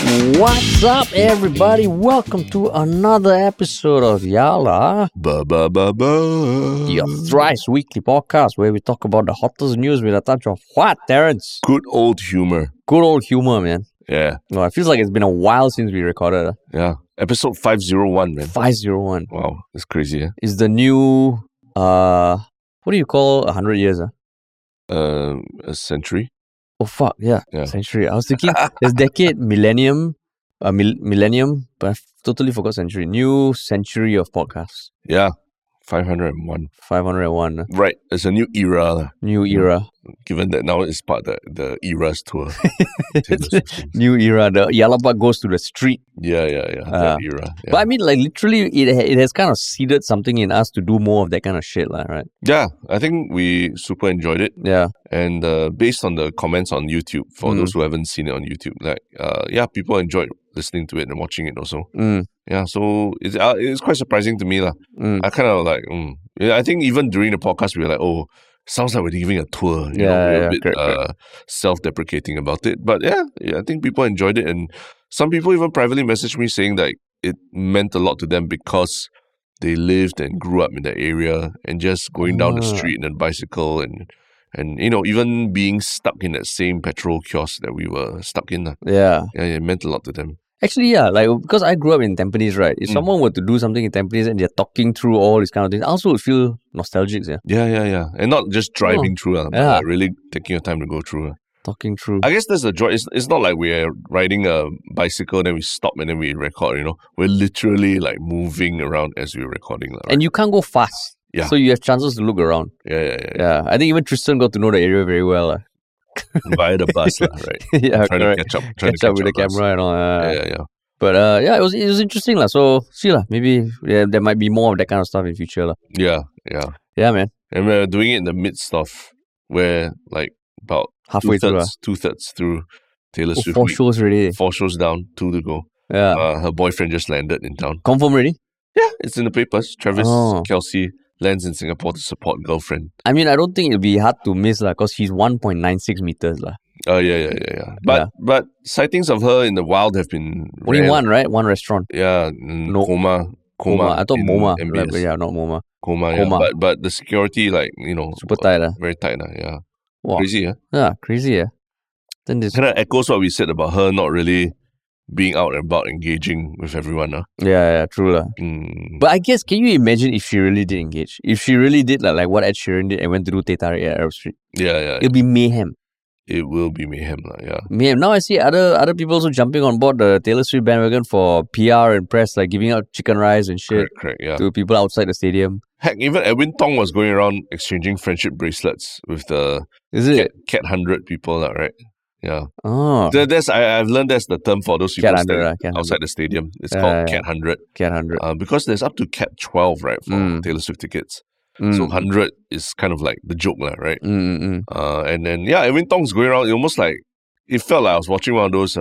What's up, everybody? Welcome to another episode of Yala, your thrice weekly podcast where we talk about the hottest news with a touch of what, Terrence? Good old humor. Good old humor, man. Yeah. No, it feels like it's been a while since we recorded. Yeah. Episode 501, man. 501 Wow. That's crazy, is the new, what do you call 100 years? A century. Oh, fuck, yeah. Yeah. Century. I was thinking there's decade, millennium, millennium, but I totally forgot century. New century of podcasts. Yeah. 501. 501. Right. It's a new era. New era. Given that now it's part of the Eras tour. New era. The Yalapa goes to the street. Yeah. That era. Yeah. But I mean, like, literally, it has kind of seeded something in us to do more of that kind of shit, right? Yeah. I think we super enjoyed it. Yeah. And based on the comments on YouTube, for those who haven't seen it on YouTube, like, people enjoyed listening to it and watching it also. Yeah, so it's quite surprising to me. I kind of like, Yeah, I think even during the podcast, we were like, oh, sounds like we're giving a tour. You know, we're a bit correct. self-deprecating about it. But yeah, I think people enjoyed it. And some people even privately messaged me saying that it meant a lot to them because they lived and grew up in that area and just going down the street in a bicycle and you know, even being stuck in that same petrol kiosk that we were stuck in. Yeah. Yeah, it meant a lot to them. Actually, yeah, like, because I grew up in Tampines, right? If someone were to do something in Tampines and they're talking through all these kind of things, I also would feel nostalgic, yeah. Yeah. And not just driving through, but like really taking your time to go through. Talking through. I guess there's a joy. It's not like we're riding a bicycle, then we stop and then we record, you know. We're literally like moving around as we're recording. Right? And you can't go fast. Yeah. So you have chances to look around. Yeah. I think even Tristan got to know the area very well. Via the bus, right? Yeah, trying correct. to catch up with the camera and all. Yeah. But it was interesting. So see, maybe there might be more of that kind of stuff in future. Yeah. Yeah, man. And we're doing it in the midst of where like about halfway two-thirds through Taylor Swift. 4 shows already. 4 shows down, 2 to go. Yeah. Her boyfriend just landed in town. Confirm already? Yeah, it's in the papers. Travis Kelce lands in Singapore to support girlfriend. I mean, I don't think it'll be hard to miss because she's 1.96 meters. Oh, yeah. But sightings of her in the wild have been only rare. one, right? One restaurant. Yeah, Coma. I thought MoMA. MBS. Yeah, not MoMA. Coma. Yeah. But the security, like, you know, super tight. Very tight. Yeah. Wow. Crazy, yeah? Yeah, crazy, yeah. Then this kind of echoes what we said about her not really being out and about engaging with everyone. Yeah, true. But I guess, can you imagine if she really did engage? If she really did like what Ed Sheeran did and went to do Teh Tarik at Arab Street? Yeah. It'll be mayhem. It will be mayhem, yeah. Mayhem. Now I see other people also jumping on board the Taylor Swift bandwagon for PR and press, like giving out chicken rice and shit correct, yeah. to people outside the stadium. Heck, even Edwin Tong was going around exchanging friendship bracelets with the Cat 100 people, right? Yeah. Oh. I've learned that's the term for those people standing outside the stadium. It's called Cat 100. Cat 100. Because there's up to Cat 12, right, for Taylor Swift tickets. So 100 is kind of like the joke, right? And then, Edwin Tong's going around, almost like, it felt like I was watching one of those,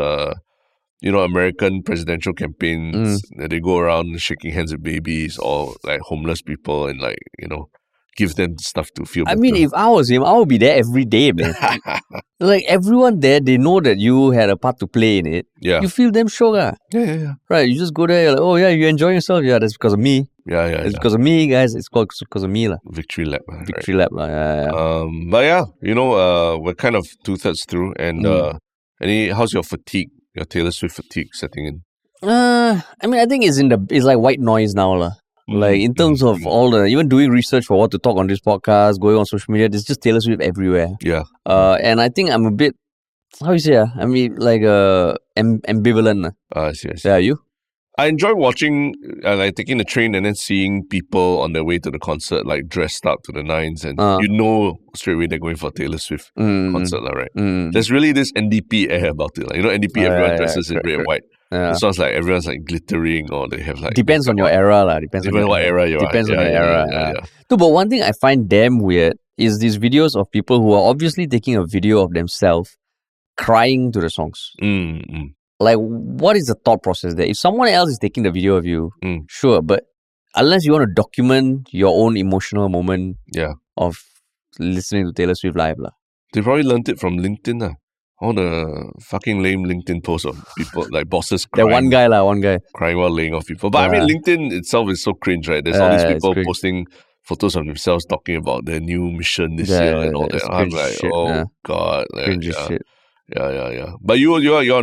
American presidential campaigns that they go around shaking hands with babies or like homeless people and like, give them stuff to feel better. I mean, if I was him, I would be there every day, man. Like, everyone there, they know that you had a part to play in it. Yeah. You feel them shock. Yeah. Right, you just go there, you're like, oh yeah, you enjoying yourself? Yeah, that's because of me. Yeah. It's because of me, guys. It's because of me. Victory lap. Victory lap. Yeah. But yeah, we're kind of 2/3 through. And how's your fatigue, your Taylor Swift fatigue setting in? I mean, I think it's like white noise now. Like, in terms of all even doing research for what to talk on this podcast, going on social media, there's just Taylor Swift everywhere. Yeah. And I think I'm a bit, how you say, I mean, like, ambivalent. I see. Yeah, you? I enjoy watching, like taking the train and then seeing people on their way to the concert, like dressed up to the nines, and straight away they're going for Taylor Swift concert, right? There's really this NDP air about it. Like, NDP, everyone dresses in red and white. Yeah. It sounds like everyone's like glittering, or they have like... Depends on your era. Depends on what era you are. Depends on your era. Yeah. No, but one thing I find damn weird is these videos of people who are obviously taking a video of themselves crying to the songs. Like, what is the thought process there? If someone else is taking the video of you, sure, but unless you want to document your own emotional moment of listening to Taylor Swift live. They probably learned it from LinkedIn. all the fucking lame LinkedIn posts of people like bosses crying. That one guy crying while laying off people. But I mean, LinkedIn itself is so cringe, right? There's all these people posting photos of themselves talking about their new mission this year and all that. I'm like, shit, God, cringe shit. Yeah. But you're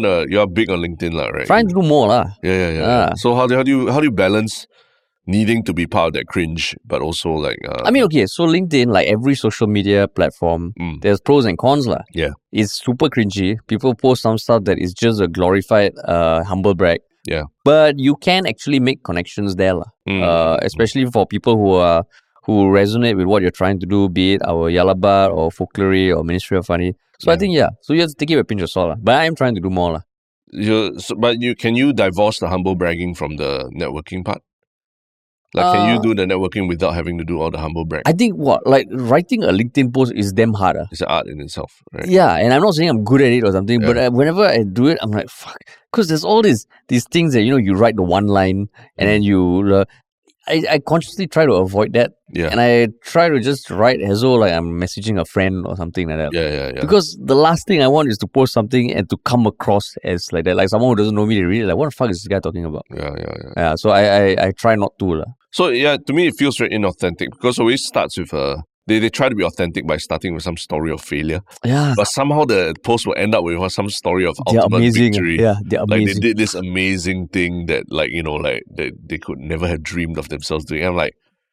big on LinkedIn, right? Trying to do more, lah. Yeah. So how do you balance needing to be part of that cringe, but also like... I mean, okay, so LinkedIn, like every social media platform, there's pros and cons, lah. Yeah. It's super cringy. People post some stuff that is just a glorified humble brag. Yeah. But you can actually make connections there, lah. Especially for people who resonate with what you're trying to do, be it our Yalabat or Folklore or Ministry of Funny. So I think, so you have to take it with a pinch of salt, lah. But I am trying to do more, lah. Can you divorce the humble bragging from the networking part? Like, can you do the networking without having to do all the humble brag? I think writing a LinkedIn post is damn hard. It's an art in itself, right? Yeah, and I'm not saying I'm good at it or something, but whenever I do it, I'm like, fuck. Because there's all these things that, you write the one line and then you... I consciously try to avoid that. Yeah. And I try to just write as though like I'm messaging a friend or something like that. Yeah. Because the last thing I want is to post something and to come across as like that. Like someone who doesn't know me, they read it, like, what the fuck is this guy talking about? Yeah. So I try not to. So yeah, to me it feels very inauthentic because it always starts with they try to be authentic by starting with some story of failure. Yeah. But somehow the post will end up with some story of ultimate victory. Yeah, they're amazing. Like they did this amazing thing that that they could never have dreamed of themselves doing. I'm like,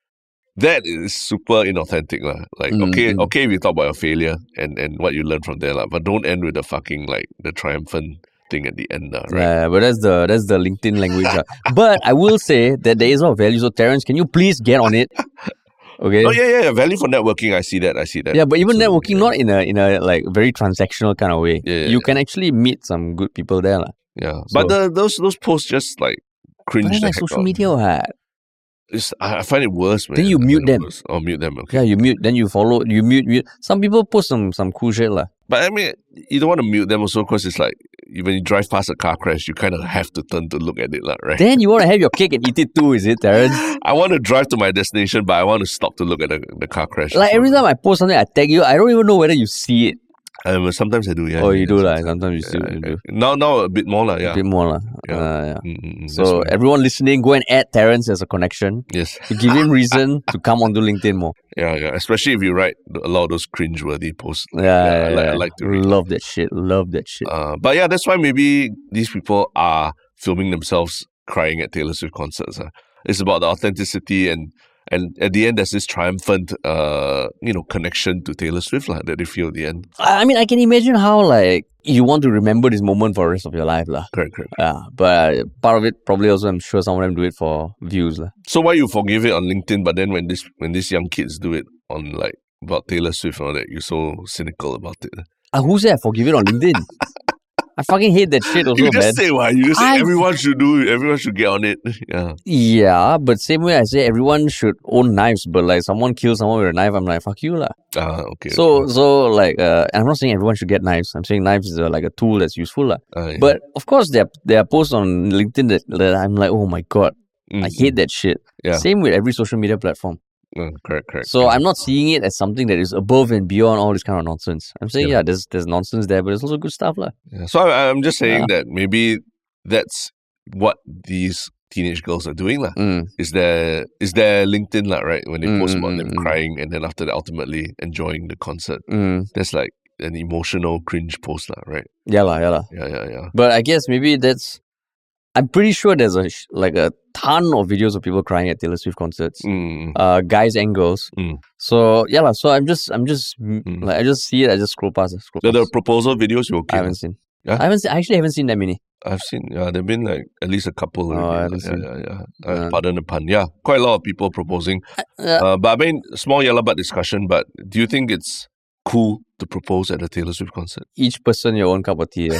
that is super inauthentic. Like, okay, we talk about your failure and what you learned from there, but don't end with the fucking the triumphant thing at the end, right? Yeah, but that's the LinkedIn language. But I will say that there is a lot of value. So Terence, can you please get on it? Okay. Oh yeah. Value for networking. I see that. Yeah, but even networking, not in a like very transactional kind of way. You can actually meet some good people there, lah. Yeah, so, but those posts just like cringe. But like social media, I find it worse, man. Then you mute them. Oh, mute them. Okay. Yeah, you mute. Then you follow. You mute. Some people post some cool shit, lah. But I mean, you don't want to mute them also because it's like when you drive past a car crash, you kind of have to turn to look at it, right? Then you want to have your cake and eat it too, is it, Terence? I want to drive to my destination, but I want to stop to look at the car crash. Like every time I post something, I tag you. I don't even know whether you see it. Sometimes I do, yeah. Oh, you do, lah. Sometimes you still do. Now a bit more, yeah. A bit more, lah. Yeah. So everyone listening, go and add Terence as a connection. Yes. To give him reason to come onto LinkedIn more. Yeah. Especially if you write a lot of those cringe-worthy posts. I like to read. Love that shit. But yeah, that's why maybe these people are filming themselves crying at Taylor Swift concerts. It's about the authenticity and at the end, there's this triumphant, connection to Taylor Swift that they feel at the end. I mean, I can imagine how you want to remember this moment for the rest of your life, lah. Correct. But part of it probably also, I'm sure some of them do it for views, lah. So why you forgive it on LinkedIn, but then when these young kids do it on about Taylor Swift and all that, you're so cynical about it? Who said I forgive it on LinkedIn? I fucking hate that shit also, man. You just say everyone should do it. Everyone should get on it. Yeah, but same way I say everyone should own knives, but someone kills someone with a knife, I'm like, fuck you, lah. Okay. So I'm not saying everyone should get knives. I'm saying knives is a tool that's useful, lah. Yeah. But of course, there are posts on LinkedIn that I'm like, oh my God, I hate that shit. Yeah. Same with every social media platform. Correct. So I'm not seeing it as something that is above and beyond all this kind of nonsense. I'm saying, there's nonsense there, but there's also good stuff, lah. Yeah. So I'm just saying that maybe that's what these teenage girls are doing, lah. Is their LinkedIn, lah, right? When they post about them crying and then after that ultimately enjoying the concert. That's like an emotional cringe post, lah, right? Yeah, lah. Yeah. But I guess maybe I'm pretty sure there's a ton of videos of people crying at Taylor Swift concerts, guys and girls. So so I'm just I just see it, I just scroll past. The proposal videos you okay? I haven't seen. Yeah? I actually haven't seen that many. I've seen. There've been at least a couple. I haven't seen. Yeah. Pardon the pun. Yeah, quite a lot of people proposing. But I mean, small yellow butt discussion. But do you think it's cool to propose at a Taylor Swift concert? Each person your own cup of tea.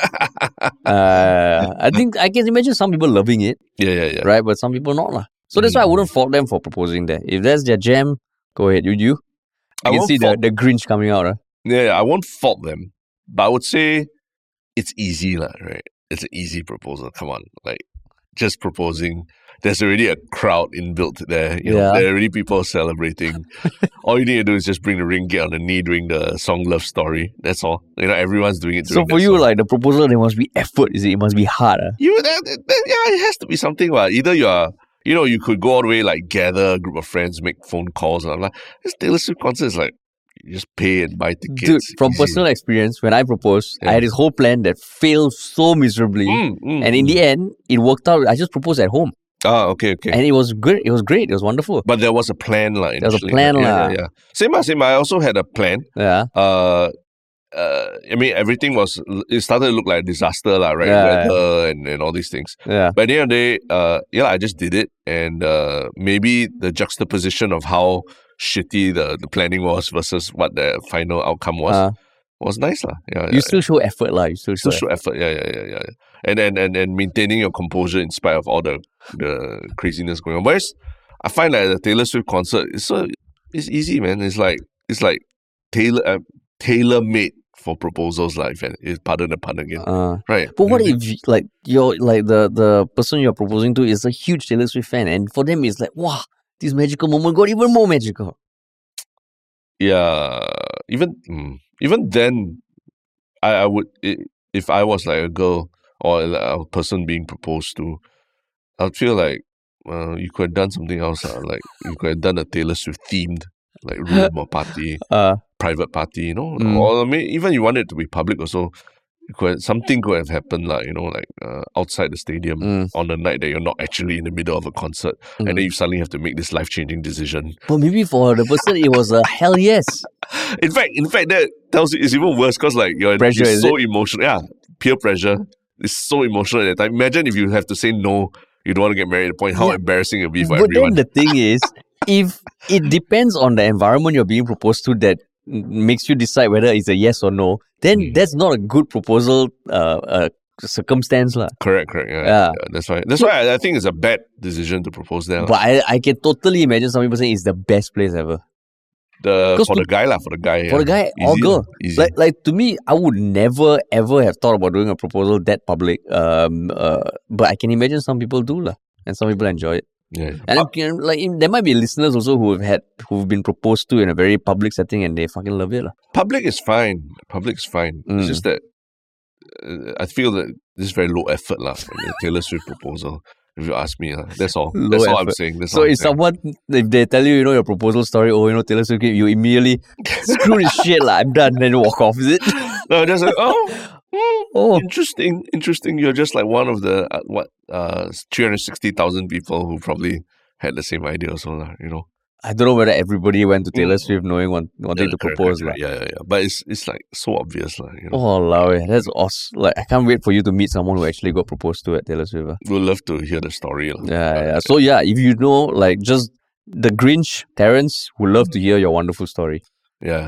I think I can imagine some people loving it. Yeah. Right, but some people not, lah. So that's why I wouldn't fault them for proposing there. If that's their jam, go ahead. You can see the Grinch coming out, right? Yeah, I won't fault them, but I would say it's easy, lah. Right? It's an easy proposal. Come on, just proposing. there's already a crowd inbuilt there. You know, there are already people celebrating. All you need to do is just bring the ring, get on the knee during the song Love Story. That's all. You know, everyone's doing it. So for you, like the proposal, there must be effort, is it? It must be hard. It has to be something. Either you are, you could go all the way, like gather a group of friends, make phone calls. And I'm like, this Taylor Swift concert is like, you just pay and buy tickets. Dude, from personal experience, when I proposed, I had this whole plan that failed so miserably. And in the end, it worked out. I just proposed at home. Ah, okay. And it was good. It was great. It was wonderful. But there was a plan, There was a plan, Yeah. Same. I also had a plan. Yeah. I mean, everything it started to look like a disaster, right? Weather and all these things. Yeah. But at the end of the day, I just did it. And maybe the juxtaposition of how shitty the planning was versus what the final outcome was nice. Yeah, you still show effort. You still show effort. Yeah. And maintaining your composure in spite of all the craziness going on. Whereas I find that the Taylor Swift concert it's easy, man. It's like tailor-made for proposals, pardon the pun again. Right. But what if you're the person you're proposing to is a huge Taylor Swift fan, and for them it's like, wow, this magical moment got even more magical. Yeah. Even then, I would, if I was like a girl or a person being proposed to, I'd feel like you could have done something else. Like you could have done a Taylor Swift themed like room or party, private party, or maybe even you want it to be public also. Something could have happened, outside the stadium on the night that you're not actually in the middle of a concert, and then you suddenly have to make this life-changing decision. But maybe for the person, it was a hell yes. In fact, that tells you it's even worse because you're so emotional. Yeah, peer pressure is so emotional at that time. Imagine if you have to say no, you don't want to get married at the point, how embarrassing it would be for everyone. But then the thing is, if it depends on the environment you're being proposed to that makes you decide whether it's a yes or no, then that's not a good proposal circumstance. Correct. Yeah. That's right. That's why I think it's a bad decision to propose there. But I can totally imagine some people saying it's the best place ever. For the guy, or girl. Easy. Like to me, I would never ever have thought about doing a proposal that public. But I can imagine some people do and some people enjoy it. Yeah. And there might be listeners also who've been proposed to in a very public setting and they fucking love it. Public is fine. It's just that I feel that this is very low effort the Taylor Swift proposal. If you ask me, that's all. That's all I'm saying. If they tell you, your proposal story, Taylor Swift, you immediately screw this shit, I'm done, then walk off, is it? No, just interesting. You're just like one of the 360,000 people who probably had the same idea also, I don't know whether everybody went to Taylor Swift knowing wanting to propose. Yeah. But it's like so obvious. Oh, that's awesome. I can't wait for you to meet someone who actually got proposed to at Taylor Swift. We'd love to hear the story. Yeah. So if you know, just the Grinch, Terrence, would love to hear your wonderful story. Yeah.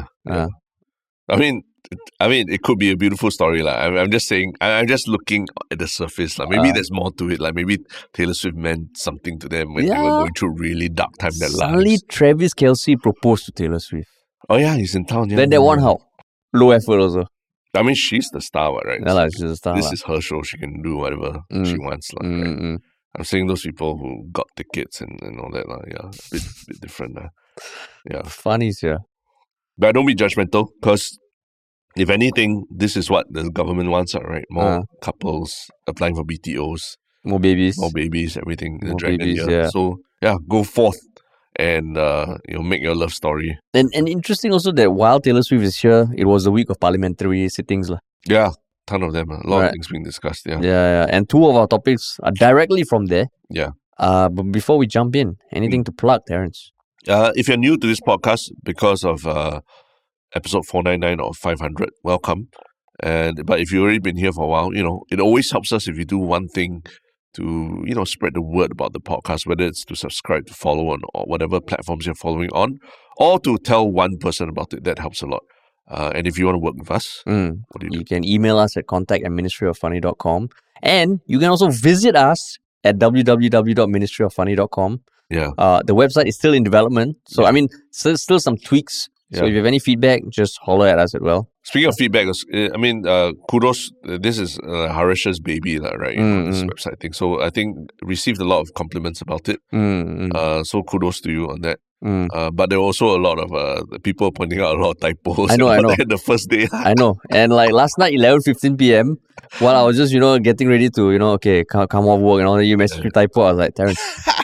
I mean, it could be a beautiful story. I'm just saying, I'm just looking at the surface. Maybe there's more to it. Maybe Taylor Swift meant something to them when they were going through really dark time in their lives. Suddenly, Travis Kelce proposed to Taylor Swift. Oh, yeah, he's in town. Yeah. Then that one how? Low effort also. I mean, she's the star, right? Yeah, she's the star. This is her show. She can do whatever she wants. Right? I'm saying those people who got tickets and all that. Yeah, a bit different. Yeah. Funny, yeah. But don't be judgmental because if anything, this is what the government wants, right? More couples applying for BTOs. More babies, everything. More babies, yeah. So, go forth and make your love story. And interesting also that while Taylor Swift is here, it was the week of parliamentary sittings. Yeah, ton of them. A lot of things being discussed, Yeah. And two of our topics are directly from there. Yeah. But before we jump in, anything to plug, Terrence? If you're new to this podcast because of episode 499 or 500, welcome. But if you've already been here for a while, it always helps us if you do one thing to, spread the word about the podcast, whether it's to subscribe, to follow on or whatever platforms you're following on, or to tell one person about it. That helps a lot. And if you want to work with us, what do you do? You can email us at contact@ministryoffunny.com. And you can also visit us at www.ministryoffunny.com. Yeah. The website is still in development. So, still some tweaks. So if you have any feedback, just holler at us as well. Speaking of feedback, I mean, kudos. This is Harish's baby, right? This website thing. So I think received a lot of compliments about it. So kudos to you on that. But there were also a lot of people pointing out a lot of typos. I know. The first day. I know. And like last night, 11:15 p.m., while I was just, getting ready to, okay, come off work and all that, you messaged me typo. I was like, Terrence.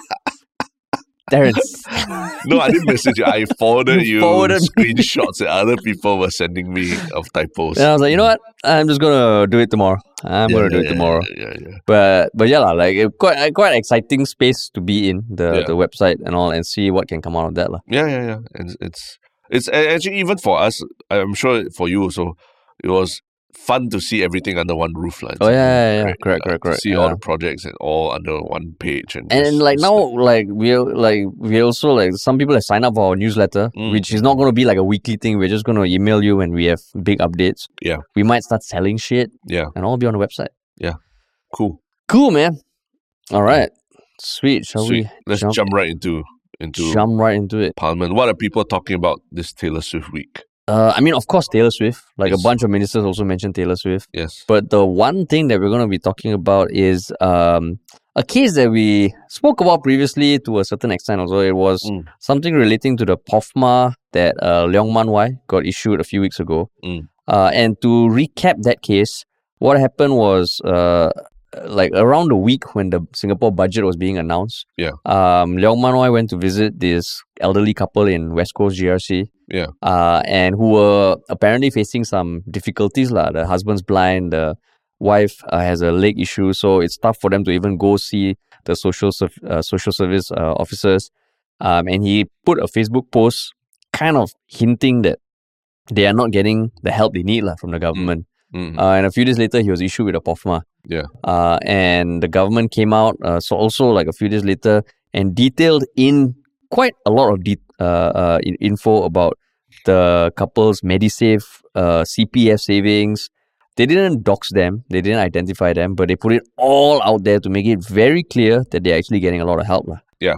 No, I didn't message you. I forwarded you screenshots that other people were sending me of typos. And I was like, you know what? I'm just gonna do it tomorrow. I'm gonna do it tomorrow. Yeah. But yeah, like quite exciting space to be in the website and all, and see what can come out of that, Yeah. And it's actually, even for us, I'm sure for you also, it was fun to see everything under one roof. Oh yeah. Correct. See all the projects and all under one page. And like now, like we also, like, some people have signed up for our newsletter, which is not going to be like a weekly thing. We're just going to email you when we have big updates. Yeah. We might start selling shit. Yeah. And all be on the website. Yeah. Cool, man. All right. Sweet. Let's jump right into it. Parliament. What are people talking about this Taylor Swift week? I mean, of course, Taylor Swift. Like, a bunch of ministers also mentioned Taylor Swift. Yes. But the one thing that we're going to be talking about is a case that we spoke about previously to a certain extent. Also, it was something relating to the POFMA that Leong Man Wai got issued a few weeks ago. And to recap that case, what happened was like around the week when the Singapore budget was being announced, Leong Man Wai went to visit this elderly couple in West Coast GRC. Yeah. And who were apparently facing some difficulties. The husband's blind, the wife has a leg issue, so it's tough for them to even go see the social service officers. And he put a Facebook post kind of hinting that they are not getting the help they need from the government. And a few days later, he was issued with a POFMA. Yeah. And the government came out, so also like a few days later, and detailed in quite a lot of info about the couple's MediSave, CPF savings. They didn't dox them, they didn't identify them, but they put it all out there to make it very clear that they're actually getting a lot of help. Yeah.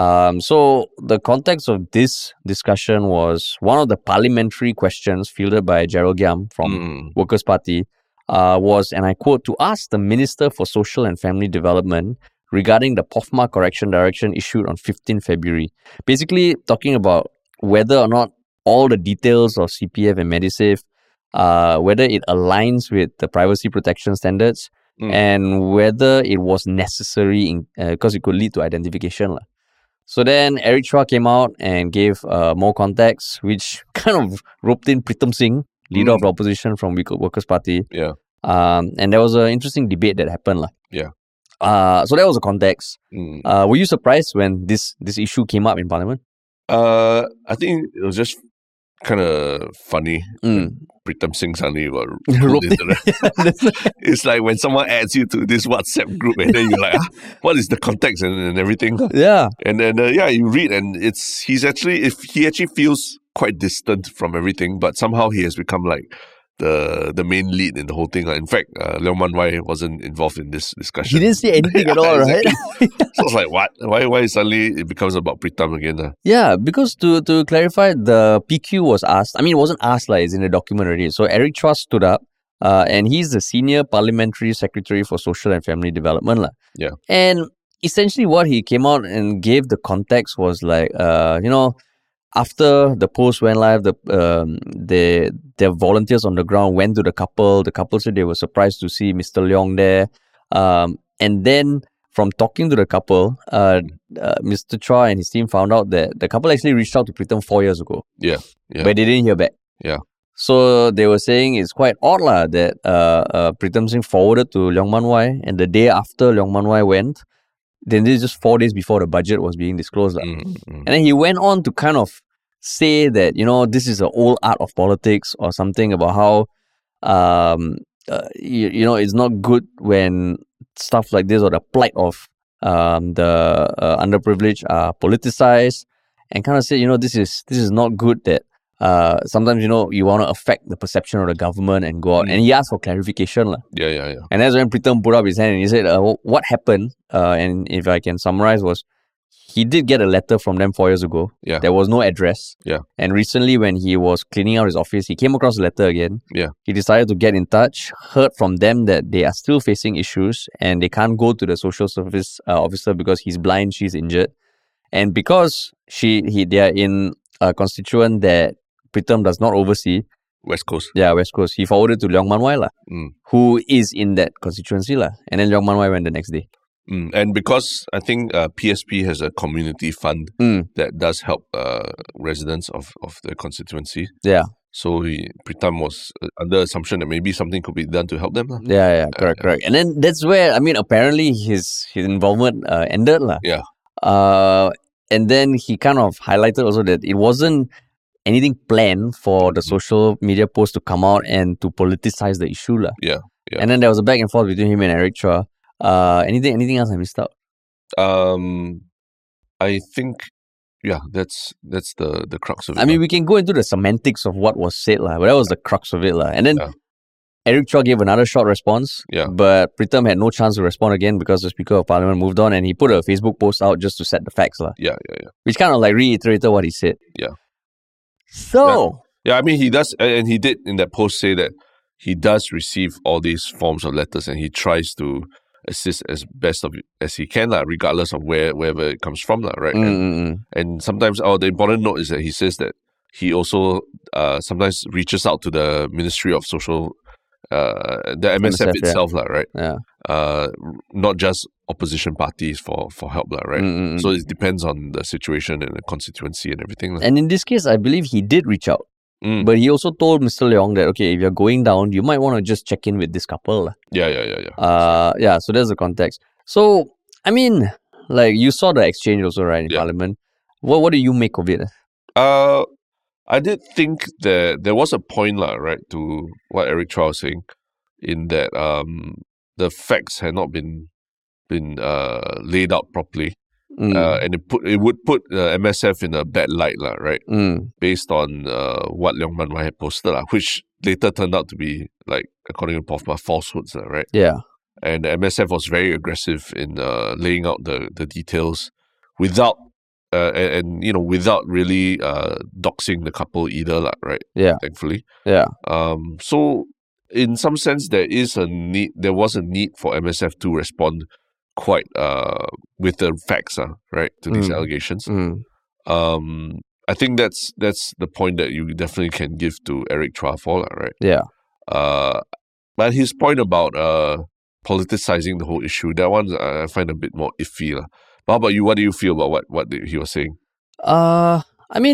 So the context of this discussion was one of the parliamentary questions fielded by Gerald Giam from Workers' Party was, and I quote, to ask the Minister for Social and Family Development regarding the POFMA correction direction issued on 15 February. Basically talking about whether or not all the details of CPF and MediSave, whether it aligns with the privacy protection standards, and whether it was necessary because it could lead to identification. So then Eric Chua came out and gave more context, which kind of roped in Pritam Singh, leader of the opposition from Workers' Party. Yeah. And there was an interesting debate that happened. Yeah. So that was the context. Were you surprised when this issue came up in Parliament? I think it was just kind of funny. Pritam Singh suddenly got roped into that. It's like when someone adds you to this WhatsApp group and then you're like, what is the context and everything? Yeah. And then you read and he actually feels quite distant from everything, but somehow he has become like the main lead in the whole thing. In fact, Leong Man Wai wasn't involved in this discussion. He didn't say anything at all, right? So I was like, what? Why suddenly it becomes about Pritam again? Yeah, because to clarify, the PQ was asked. I mean, it wasn't asked, it's in the document already. So Eric Chua stood up, and he's the Senior Parliamentary Secretary for Social and Family Development. Yeah. And essentially what he came out and gave the context was like, after the post went live, the volunteers on the ground went to the couple. The couple said they were surprised to see Mr. Leong there. And then from talking to the couple, Mr. Chua and his team found out that the couple actually reached out to Pritam 4 years ago. Yeah. But they didn't hear back. Yeah. So they were saying it's quite odd that Pritam Singh forwarded to Leong Man Wai, and the day after Leong Man Wai went, then this is just 4 days before the budget was being disclosed. And then he went on to kind of say that, this is an old art of politics or something about how, it's not good when stuff like this or the plight of the underprivileged are politicized, and kind of say, this is not good that sometimes, you want to affect the perception of the government and go out. And he asked for clarification. Yeah. And that's when Pritam put up his hand and he said, what happened, and if I can summarize, was he did get a letter from them 4 years ago. Yeah. There was no address. Yeah. And recently when he was cleaning out his office, he came across the letter again. Yeah. He decided to get in touch, heard from them that they are still facing issues and they can't go to the social service officer because he's blind, she's injured. And because they are in a constituent that Pritam does not oversee, West Coast. Yeah, West Coast. He forwarded to Leong Man Wai, who is in that constituency. And then Leong Man Wai went the next day. And because I think PSP has a community fund that does help residents of the constituency. Yeah. So Pritam was under assumption that maybe something could be done to help them. Yeah, correct. And then that's where, apparently his involvement ended. Yeah. And then he kind of highlighted also that it wasn't anything planned for the social media post to come out and to politicize the issue. Yeah. And then there was a back and forth between him and Eric Chua. Anything else I missed out? I think, that's the crux of it. We can go into the semantics of what was said, but that was the crux of it. And then Eric Chua gave another short response, but Pritam had no chance to respond again because the Speaker of Parliament moved on and he put a Facebook post out just to set the facts. Yeah. Which kind of reiterated what he said. Yeah. So... Yeah, he does, and he did in that post say that he does receive all these forms of letters and he tries to assist as best as he can, regardless of wherever it comes from, right? And sometimes, the important note is that he says that he also sometimes reaches out to the Ministry of Social, the MSF itself, right? Yeah. Not just opposition parties for help, right? So it depends on the situation and the constituency and everything. And in this case, I believe he did reach out. But he also told Mr. Leong that, okay, if you're going down, you might want to just check in with this couple. Yeah. So there's the context. So, you saw the exchange also, right, in Parliament. What do you make of it? I did think that there was a point, right, to what Eric Chua was saying, in that the facts had not been laid out properly. And it would put MSF in a bad light, right? Based on what Leong Man Wai had posted, which later turned out to be, according to Pofma, falsehoods, right? Yeah. And MSF was very aggressive in laying out the details without without really doxing the couple either, right? Yeah. Thankfully. Yeah. So in some sense, there was a need for MSF to respond quite with the facts, right, to these allegations. I think that's the point that you definitely can give to Eric Chua for, right? Yeah. But his point about politicizing the whole issue, that one I find a bit more iffy. But how about you? What do you feel about what he was saying? I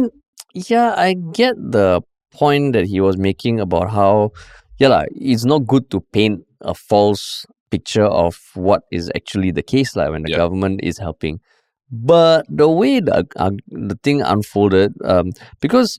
get the point that he was making about how, it's not good to paint a false picture of what is actually the case when the government is helping. But the way the thing unfolded, because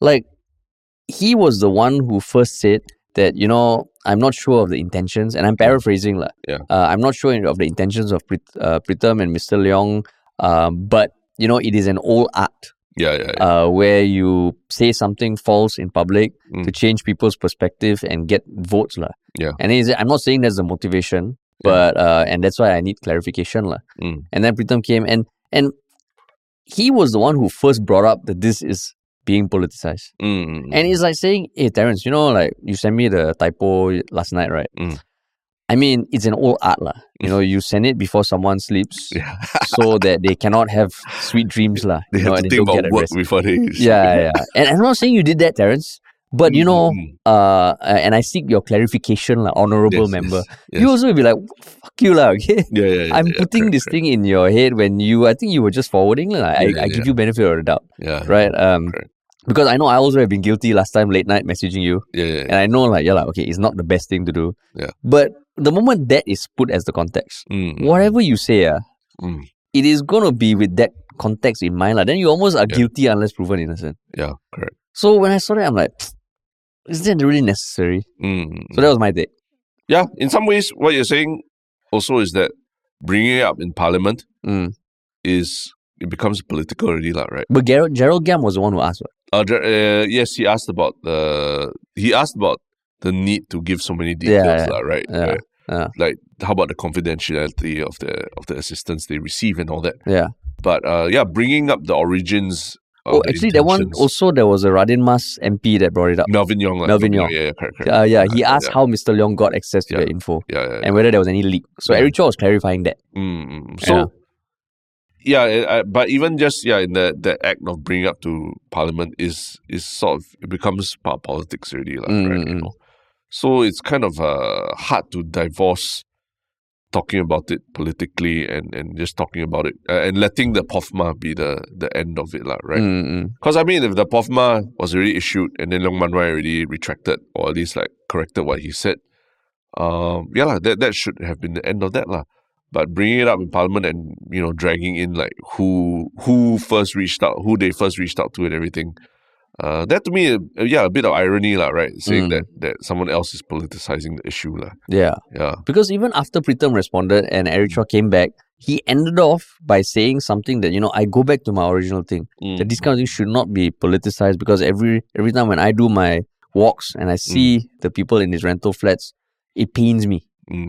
he was the one who first said that, I'm not sure of the intentions, and I'm paraphrasing. I'm not sure of the intentions of Pritam and Mr. Leong, but, it is an old art. Where you say something false in public to change people's perspective and get votes. And he said, I'm not saying that's the motivation, but and that's why I need clarification. And then Pritam came and he was the one who first brought up that this is being politicized. And it's like saying, hey, Terence, you sent me the typo last night, right? It's an old art. You send it before someone sleeps so that they cannot have sweet dreams. They have to think about work before they sleep. Yeah. And I'm not saying you did that, Terence. But, and I seek your clarification, honorable member. Yes. You also will be like, fuck you, okay? I'm putting this thing in your head when I think you were just forwarding. I give you benefit of the doubt. Right? Because I know I also have been guilty last time, late night messaging you. And I know, okay, it's not the best thing to do. But the moment that is put as the context, whatever you say, it is going to be with that context in mind. Then you almost are guilty unless proven innocent. Yeah, correct. So when I saw that, I'm like, is that really necessary? So that was my take. Yeah, in some ways, what you're saying also is that bringing it up in Parliament it becomes political already, right? But Gerald Giam was the one who asked. Yes, he asked about the need to give so many details, right? Like how about the confidentiality of the assistance they receive and all that? Yeah. But bringing up the origins. Actually, that one also, there was a Radin Mas MP that brought it up. Melvin Yong. Melvin Yong. Yeah, correct. He asked how Mr. Leong got access to the info. And whether there was any leak. So Eric Chua was clarifying that. So, but even just in the act of bringing up to Parliament is sort of, it becomes part of politics already, right? You know? So it's kind of hard to divorce talking about it politically and just talking about it and letting the POFMA be the end of it, right? Because I mean, if the POFMA was already issued and then Leong Man Wai already retracted or at least corrected what he said, that should have been the end of that, But bringing it up in Parliament and dragging in who first reached out, who they first reached out to and everything. That to me, a bit of irony, right? Saying that someone else is politicizing the issue, Yeah. Because even after Pritam responded and Eric Chua came back, he ended off by saying something that I go back to my original thing, that this kind of thing should not be politicized, because every time when I do my walks and I see the people in these rental flats, it pains me.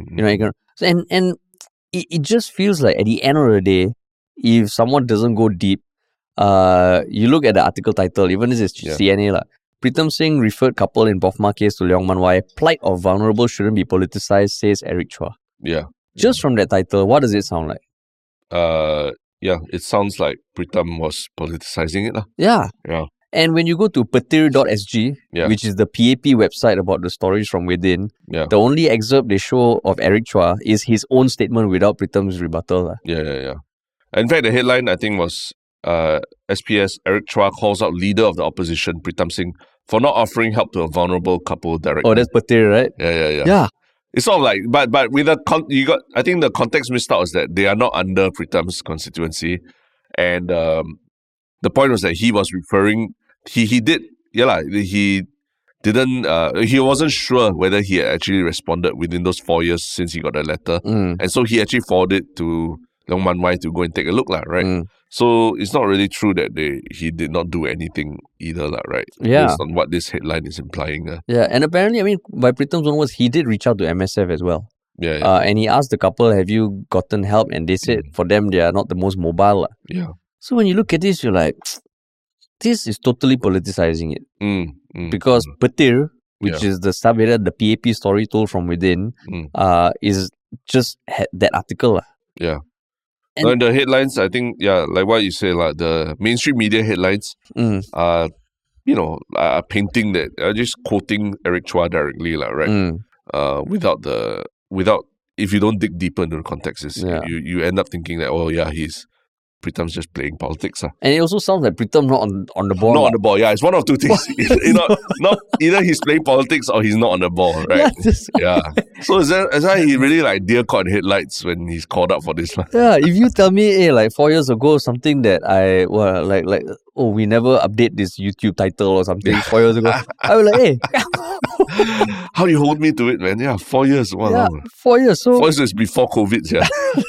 And it just feels like at the end of the day, if someone doesn't go deep. You look at the article title, even this is CNA. Pritam Singh referred couple in POFMA case to Leong Man Wai. Plight of vulnerable shouldn't be politicized, says Eric Chua. Just from that title, what does it sound like? It sounds like Pritam was politicizing it. Yeah. And when you go to petir.sg, which is the PAP website about the stories from within, the only excerpt they show of Eric Chua is his own statement without Pritam's rebuttal. In fact, the headline, I think, was SPS, Eric Chua calls out leader of the opposition, Pritam Singh, for not offering help to a vulnerable couple directly. Oh, that's Petir, right? Yeah. It's sort of like, but with I think the context missed out is that they are not under Pritam's constituency. And the point was that he was referring, he wasn't sure whether he had actually responded within those 4 years since he got the letter. And so he actually forwarded to Leong Man Wai to go and take a look, right? So it's not really true that he did not do anything either, right? Based on what this headline is implying. And apparently, I mean, by Pritam's own words, he did reach out to MSF as well. And he asked the couple, have you gotten help? And they said for them, they are not the most mobile. So when you look at this, you're like, this is totally politicizing it. Because Petir, which is the subheader, the PAP story told from within, is just that article. And the headlines, I think, like what you say, the mainstream media headlines are painting that, just quoting Eric Chua directly, right? Without, if you don't dig deeper into the context, you end up thinking that, Pritam's just playing politics. And it also sounds like Pritam not on the ball. Not on the ball, it's one of two things. Not either he's playing politics or he's not on the ball, right? So is that he really deer caught headlights when he's called up for this? If you tell me, 4 years ago, something that we never update this YouTube title or something 4 years ago, I was like, hey. How do you hold me to it, man? 4 years. Wow. 4 years. So 4 years is before COVID,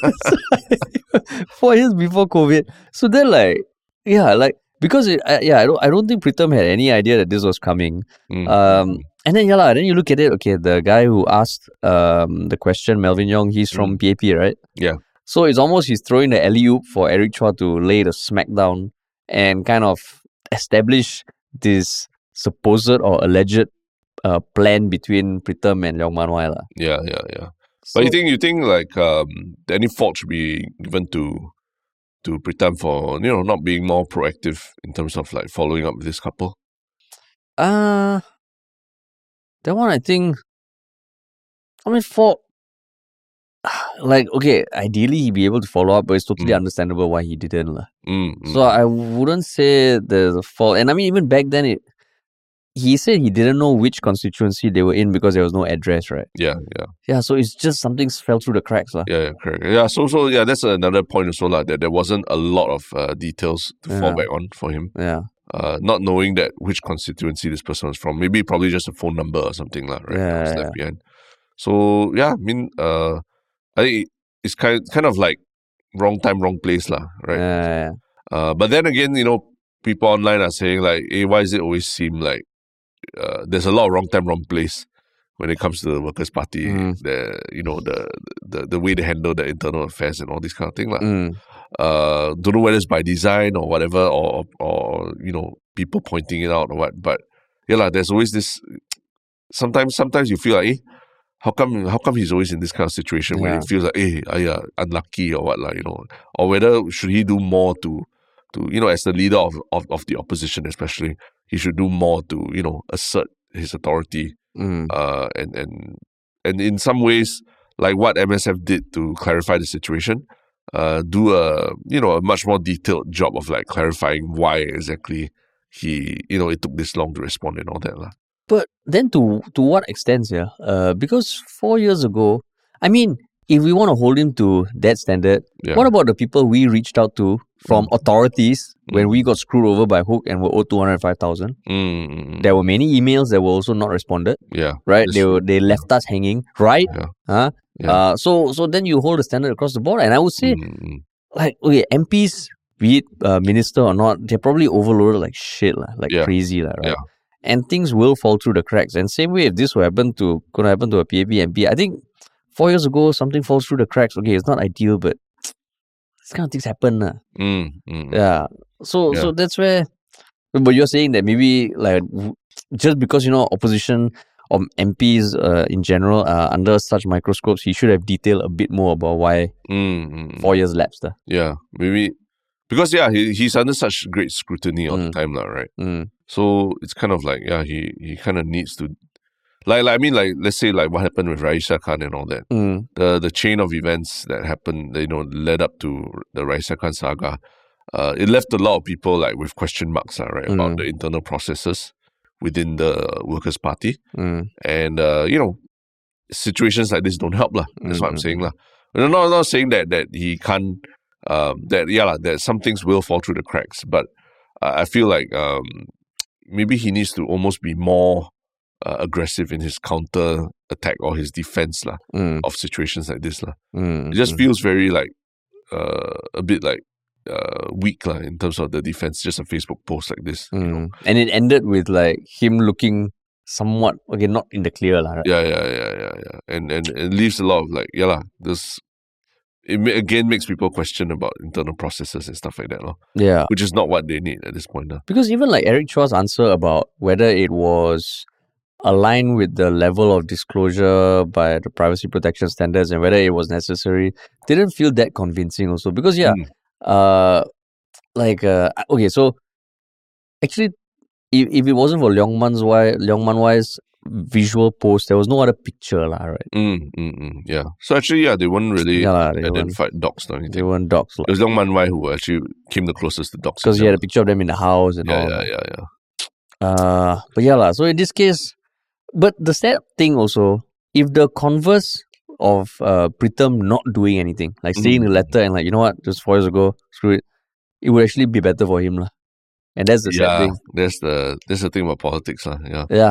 4 years before COVID. So then, because I don't think Pritam had any idea that this was coming. And then, then you look at it. Okay, the guy who asked the question, Melvin Yong, he's from PAP, right? So it's almost he's throwing the alley-oop for Eric Chua to lay the smackdown and kind of establish this supposed or alleged plan between Pritam and Leong Man Wai. So, but you think any fault should be given to Pritam for not being more proactive in terms of following up with this couple? That one I think. I mean, fault. Okay, ideally he'd be able to follow up, but it's totally understandable why he didn't. So I wouldn't say there's a fault. And I mean, even back then, he said he didn't know which constituency they were in because there was no address, right? Yeah, so it's just something fell through the cracks. Correct. Yeah, so that's another point also, that there wasn't a lot of details to fall back on for him. Not knowing that which constituency this person was from. Maybe probably just a phone number or something, right? Left behind. So, I mean, I think it's kind of like wrong time, wrong place, right? But then again, people online are saying hey, why does it always seem like there's a lot of wrong time, wrong place when it comes to the Workers' Party, the way they handle the internal affairs and all this kind of thing. Don't know whether it's by design or whatever, or people pointing it out or what. But there's always this. Sometimes you feel like, how come he's always in this kind of situation where it feels like, unlucky or what, or whether should he do more to as the leader of the opposition, especially, he should do more to assert his authority, and in some ways, like what MSF did to clarify the situation, do a much more detailed job of like clarifying why exactly it took this long to respond and all that lah. But then to what extent, because 4 years ago, I mean, if we want to hold him to that standard, what about the people we reached out to from authorities when we got screwed over by Hook and were owed 205,000? There were many emails that were also not responded. Yeah, right. They left us hanging, right? Yeah. So then you hold the standard across the board, and I would say, MPs, be it minister or not, they're probably overloaded like shit, crazy, right? Yeah. And things will fall through the cracks. And same way, if this gonna happen to a PAP MP, I think 4 years ago something falls through the cracks. Okay, it's not ideal, but this kind of things happen. Yeah. So that's where. But you're saying that maybe just because opposition or MPs in general are under such microscopes, he should have detailed a bit more about why 4 years lapsed. Yeah, maybe because he's under such great scrutiny all the time now, right? So it's kind of like he kind of needs to let's say like what happened with Raisa Khan and all that. The chain of events that happened, led up to the Raisa Khan saga. It left a lot of people with question marks, right, about the internal processes within the Workers' Party. And situations like this don't help lah. That's what I'm saying lah. I'm not saying that he can't. That some things will fall through the cracks, but I feel like maybe he needs to almost be more aggressive in his counter attack or his defense of situations like this. It just feels very a bit weak in terms of the defense, just a Facebook post like this. And it ended with him looking somewhat, not in the clear. Right? Yeah. And it leaves a lot of this. It again makes people question about internal processes and stuff like that. Yeah. Which is not what they need at this point. Because even Eric Chua's answer about whether it was aligned with the level of disclosure by the privacy protection standards and whether it was necessary didn't feel that convincing also. Because, so actually, if it wasn't for Leong Man Wai's visual post, there was no other picture, right? Yeah. So actually, they weren't really identified docs or anything. They weren't docs. It was Leong Man Wai who actually came the closest to docs. Because he had a picture of them in the house and all. Yeah. But so in this case, but the sad thing also, if the converse of Pritam not doing anything, saying the letter and you know what, just 4 years ago, screw it, it would actually be better for him. And that's the sad thing. That's the thing about politics. Yeah.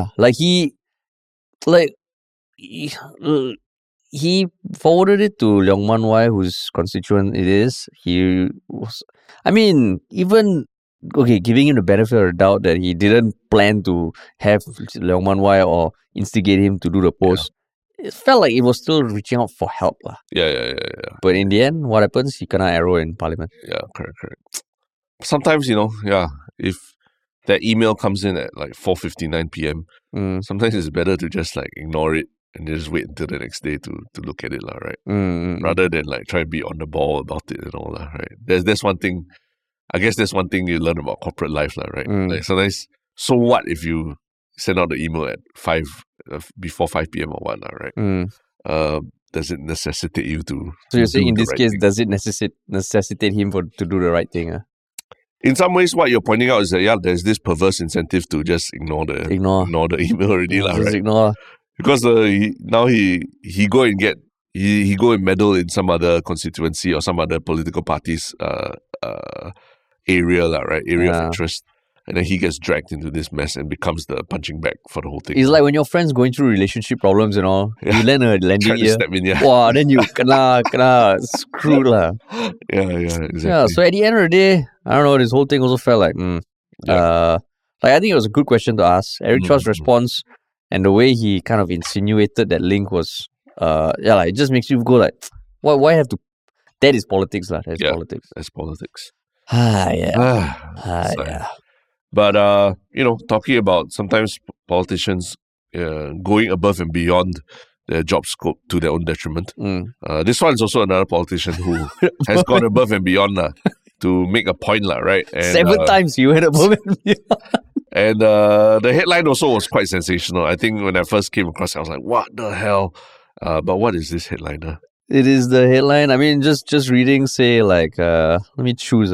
He forwarded it to Leong Man Wai, whose constituent it is. He was, even giving him the benefit of the doubt that he didn't plan to have Leong Man Wai or instigate him to do the post. It felt like it was still reaching out for help. Yeah. But in the end, what happens? He kena arrow in parliament. Yeah, correct. Sometimes, if that email comes in at 4:59 p.m., sometimes it's better to just ignore it and just wait until the next day to look at it, right? Rather than try to be on the ball about it and all that, right? There's one thing. I guess that's one thing you learn about corporate life, right? Sometimes, so what if you send out the email at before 5 p.m. or whatnot, right? Does it necessitate you to? So you're saying in this case, does it necessitate him to do the right thing? In some ways, what you're pointing out is that there's this perverse incentive to just ignore the email already, right? Ignore. Because now he go and meddle in some other constituency or some other political party's area, right? Area of interest. And then he gets dragged into this mess and becomes the punching bag for the whole thing. It's like when your friend's going through relationship problems and all, you lend a lending ear. Step in, Wow, then you kena screwed lah. Yeah, exactly. Yeah, so at the end of the day, I don't know, this whole thing also felt I think it was a good question to ask. Eric Chua's response and the way he kind of insinuated that link was, it just makes you go why have to That is politics, lah. That is politics. That's politics. Yeah. But talking about sometimes politicians going above and beyond their job scope to their own detriment. This one is also another politician who has gone above and beyond to make a point, right? And, 7 times you went above and beyond. And the headline also was quite sensational. I think when I first came across it, I was like, what the hell? But what is this headline? It is the headline. I mean, just reading, say, like, let me choose,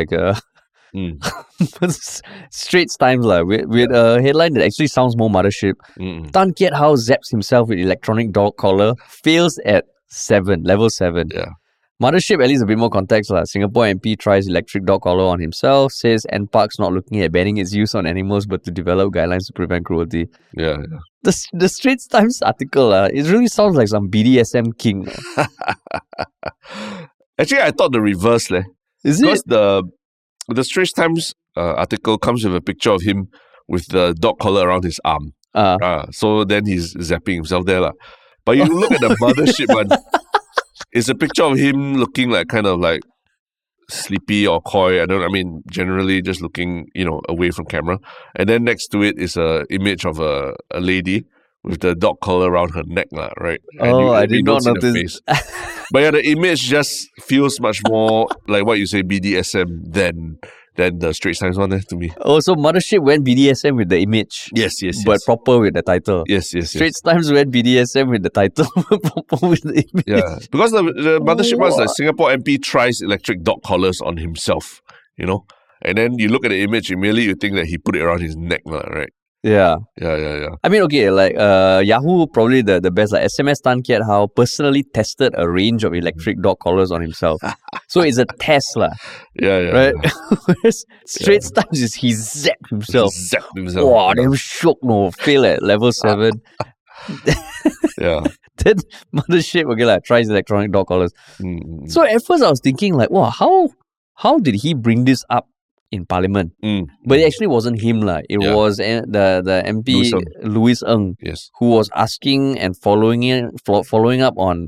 Straits Times, with a headline that actually sounds more mothership. Tan Kiat Hao zaps himself with electronic dog collar, fails at level 7. Yeah. Mothership, at least a bit more context. Singapore MP tries electric dog collar on himself, says NParks not looking at banning its use on animals but to develop guidelines to prevent cruelty. Yeah. The Straits Times article, it really sounds like some BDSM king. Actually, I thought the reverse. Is because the Straits Times article comes with a picture of him with the dog collar around his arm. So then he's zapping himself there. But you look at the Mothership one, it's a picture of him looking like kind of like sleepy or coy. Generally just looking, away from camera. And then next to it is a image of a lady with the dog collar around her neck, right? And I did not notice. But yeah, the image just feels much more like what you say, BDSM than the Straits Times one to me. Oh, so Mothership went BDSM with the image. Yes. But proper with the title. Yes. Straits Times went BDSM with the title, but proper with the image. Yeah, because the Mothership was like Singapore MP tries electric dog collars on himself, And then you look at the image, immediately you think that he put it around his neck, right? Yeah. I mean, okay, like Yahoo, probably the best. Like SMS Tan Kiat Hao personally tested a range of electric dog collars on himself. So it's a test, right? Whereas Straits Times is he zapped himself. Wow, damn shook, fail at level 7. Yeah. Then Mothership, tries electronic dog collars. So at first I was thinking, how did he bring this up in Parliament? But it actually wasn't him. It was the MP Louis Ng, who was asking and following up on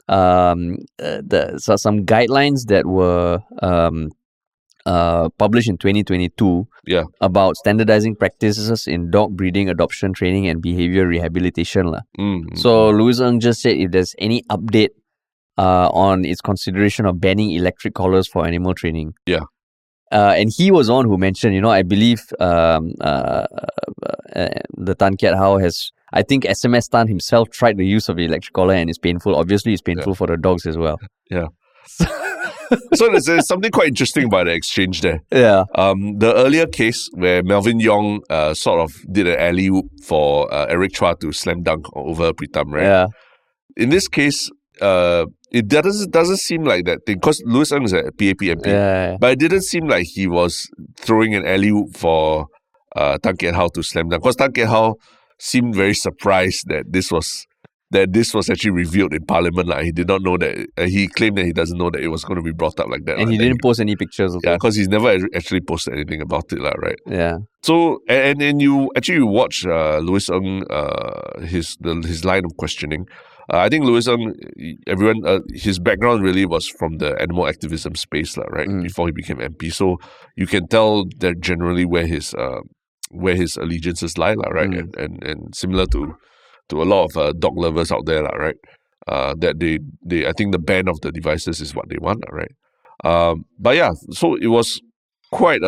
some guidelines that were published in 2022 about standardizing practices in dog breeding, adoption, training, and behavior rehabilitation. So Louis Ng just said if there's any update on its consideration of banning electric collars for animal training. Yeah. And he was on who mentioned, I believe the Tan Kiat Hao has, I think SMS Tan himself tried the use of the electric collar and it's painful. Obviously, it's painful for the dogs as well. Yeah. So there's something quite interesting about the exchange there. Yeah. The earlier case where Melvin Yong sort of did an alley-oop for Eric Chua to slam dunk over Pritam, right? Yeah. In this case, it doesn't seem like that thing because Louis Ng is a PAP MP, but it didn't seem like he was throwing an alley-oop for Tan Kiat Hao to slam dunk because Tan Kiat Hao seemed very surprised that this was actually revealed in Parliament. He did not know that. He claimed that he doesn't know that it was going to be brought up like that. And he didn't post any pictures. Yeah, because he's never actually posted anything about it, right? Yeah. So and you watch Louis Ng his line of questioning. I think Louis Ng, his background really was from the animal activism space, right? Before he became MP, so you can tell that generally where his allegiances lie, right? And similar to a lot of dog lovers out there, right? That they I think the ban of the devices is what they want, right? But yeah, so it was quite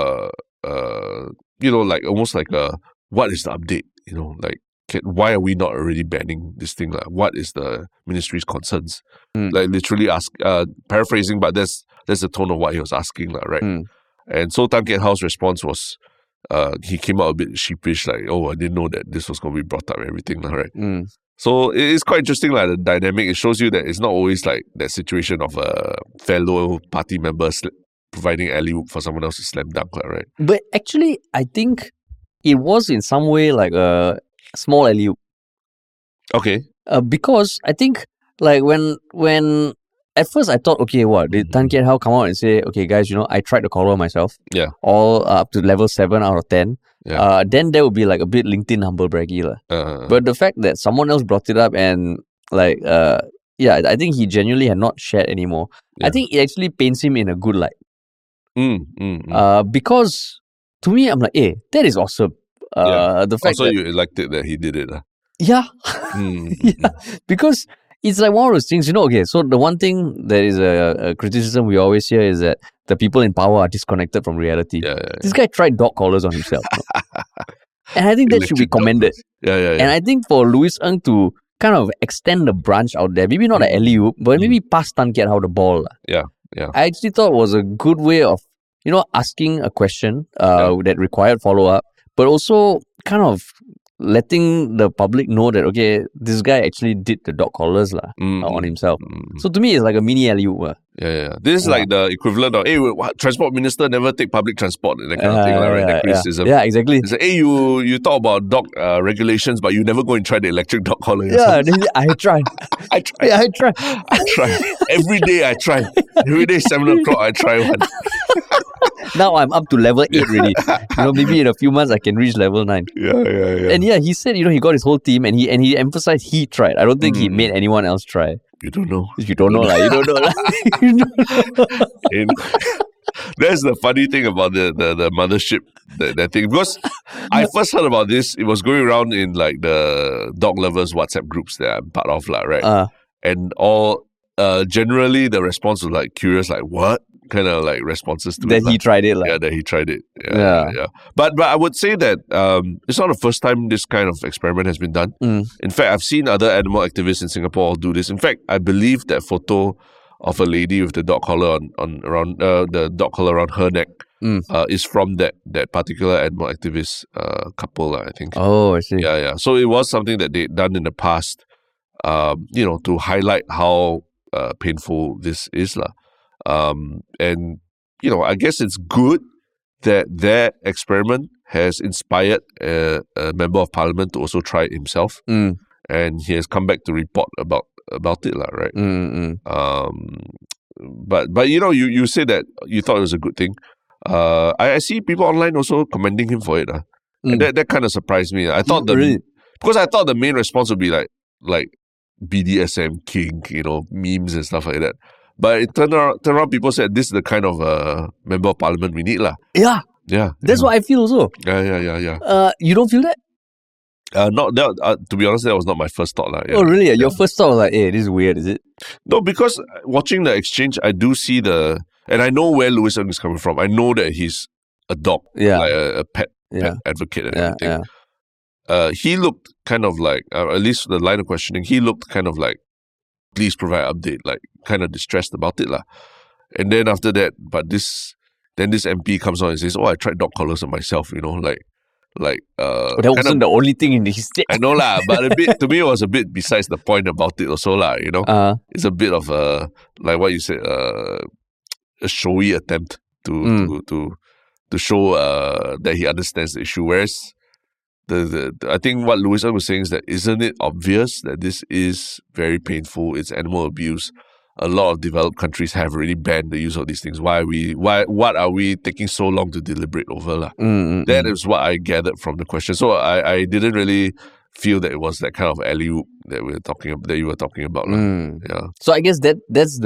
almost like a what is the update? Why are we not already banning this thing? What is the ministry's concerns? Literally paraphrasing, but that's the tone of what he was asking, right? And so Tan Kiat Hao's response was, he came out a bit sheepish, I didn't know that this was going to be brought up and everything, right? So it's quite interesting, the dynamic. It shows you that it's not always like that situation of a fellow party member providing alley-oop for someone else to slam dunk, right? But actually, I think it was in some way like a small alley-oop. Okay. Because I think when at first I thought, okay, did Tan Kiat Hao come out and say, okay guys, I tried the collar myself. Yeah. All up to level 7 out of 10. Yeah. Then there would be a bit LinkedIn humble braggy. But the fact that someone else brought it up and I think he genuinely had not shared anymore. I think it actually paints him in a good light. Because to me, I'm like, hey, that is awesome. The fact also, you liked it that he did it. Yeah. Yeah. Because it's like one of those things, okay, so the one thing that is a criticism we always hear is that the people in power are disconnected from reality. This guy tried dog collars on himself. And I think that should be commended. And I think for Louis Ng to kind of extend the branch out there, maybe not an alley-oop, but maybe pass Tan Kiat How the ball. I actually thought it was a good way of, asking a question that required follow-up, but also kind of letting the public know that, okay, this guy actually did the dog collars on himself. So to me, it's like a mini alley-oop. This is like the equivalent of, hey, transport minister never take public transport, that kind of thing, right? That criticism. Yeah, exactly. It's like, hey, you talk about dog regulations, but you never go and try the electric dog collar. I tried. I tried. Every day I try. Every day 7 o'clock I try one. Now I'm up to level 8 already. Maybe in a few months I can reach level 9. And he said, he got his whole team and he emphasized he tried. I don't think he made anyone else try. You don't know. You don't know. You don't know. That's the funny thing about the mothership, that thing. Because I first heard about this, it was going around in like the dog lovers WhatsApp groups that I'm part of, right? And all generally the response was like curious, like what? Kind of like responses to that he tried it. Yeah, that he tried it. Yeah. But I would say that it's not the first time this kind of experiment has been done. In fact, I've seen other animal activists in Singapore do this. In fact, I believe that photo of a lady with the dog collar around the dog collar around her neck is from that particular animal activist couple, I think. Oh, I see. Yeah. So it was something that they'd done in the past, to highlight how painful this is, and I guess it's good that their experiment has inspired a member of parliament to also try it himself, and he has come back to report about it, right? But you say that you thought it was a good thing. I see people online also commending him for it. And that kind of surprised me. I thought because I thought the main response would be like BDSM kink, memes and stuff like that. But it turned around, people said this is the kind of member of parliament we need. Yeah. That's what I feel also. Yeah. You don't feel that? Not that, to be honest, that was not my first thought. Oh, really? Your first thought was like, hey, this is weird, is it? No, because watching the exchange, I do see and I know where Louis Ng is coming from. I know that he's a dog, like a pet advocate and everything. He looked kind of like, at least the line of questioning, he looked kind of like, please provide update, like kind of distressed about it. And then after that, this MP comes on and says, oh, I tried dog collars on myself, that wasn't the only thing in his state. I know but a bit, to me, it was a bit besides the point about it also It's a bit of a, like what you said, a showy attempt to show that he understands the issue, whereas I think what Louis Ng was saying is that isn't it obvious that this is very painful? It's animal abuse. A lot of developed countries have already banned the use of these things. What are we taking so long to deliberate over? That is what I gathered from the question. So I didn't really feel that it was that kind of alley-oop that you were talking about. Yeah. So I guess that's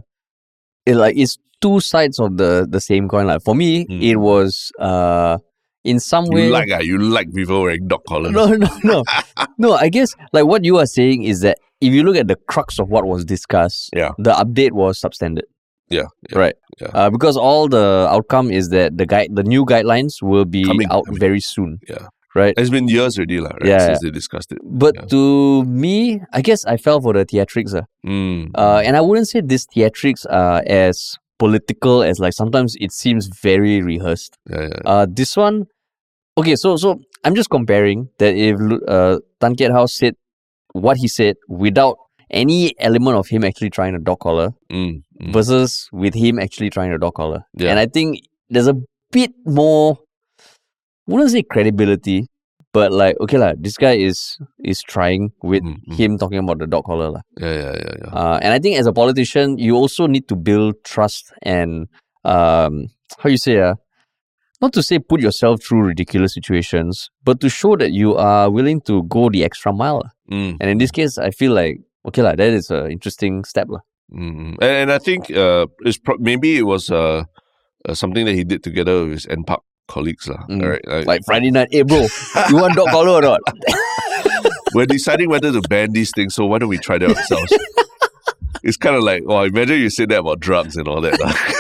it's two sides of the same coin. For me, it was in some way... You like people wearing dog collars. No. No, I guess what you are saying is that if you look at the crux of what was discussed, the update was substandard. Yeah. Right. Yeah. Because all the outcome is that the new guidelines will be coming very soon. Yeah. Right. It's been years already, right? Since they discussed it. But to me, I guess I fell for the theatrics. And I wouldn't say these theatrics are as political as sometimes it seems very rehearsed. This one, okay, so I'm just comparing that if Tan Kiat How said what he said without any element of him actually trying a dog collar versus with him actually trying a dog collar. Yeah. And I think there's a bit more, I wouldn't say credibility, but this guy is trying with him talking about the dog collar. Yeah. And I think as a politician, you also need to build trust and, how you say, not to say put yourself through ridiculous situations, but to show that you are willing to go the extra mile. And in this case, I feel like okay that is an interesting step lah. And I think maybe it was something that he did together with his NPark colleagues lah. Right? Like Friday night, hey bro, you want dog collar or not? We're deciding whether to ban these things, so why don't we try that ourselves? It's kind of like, imagine you say that about drugs and all that.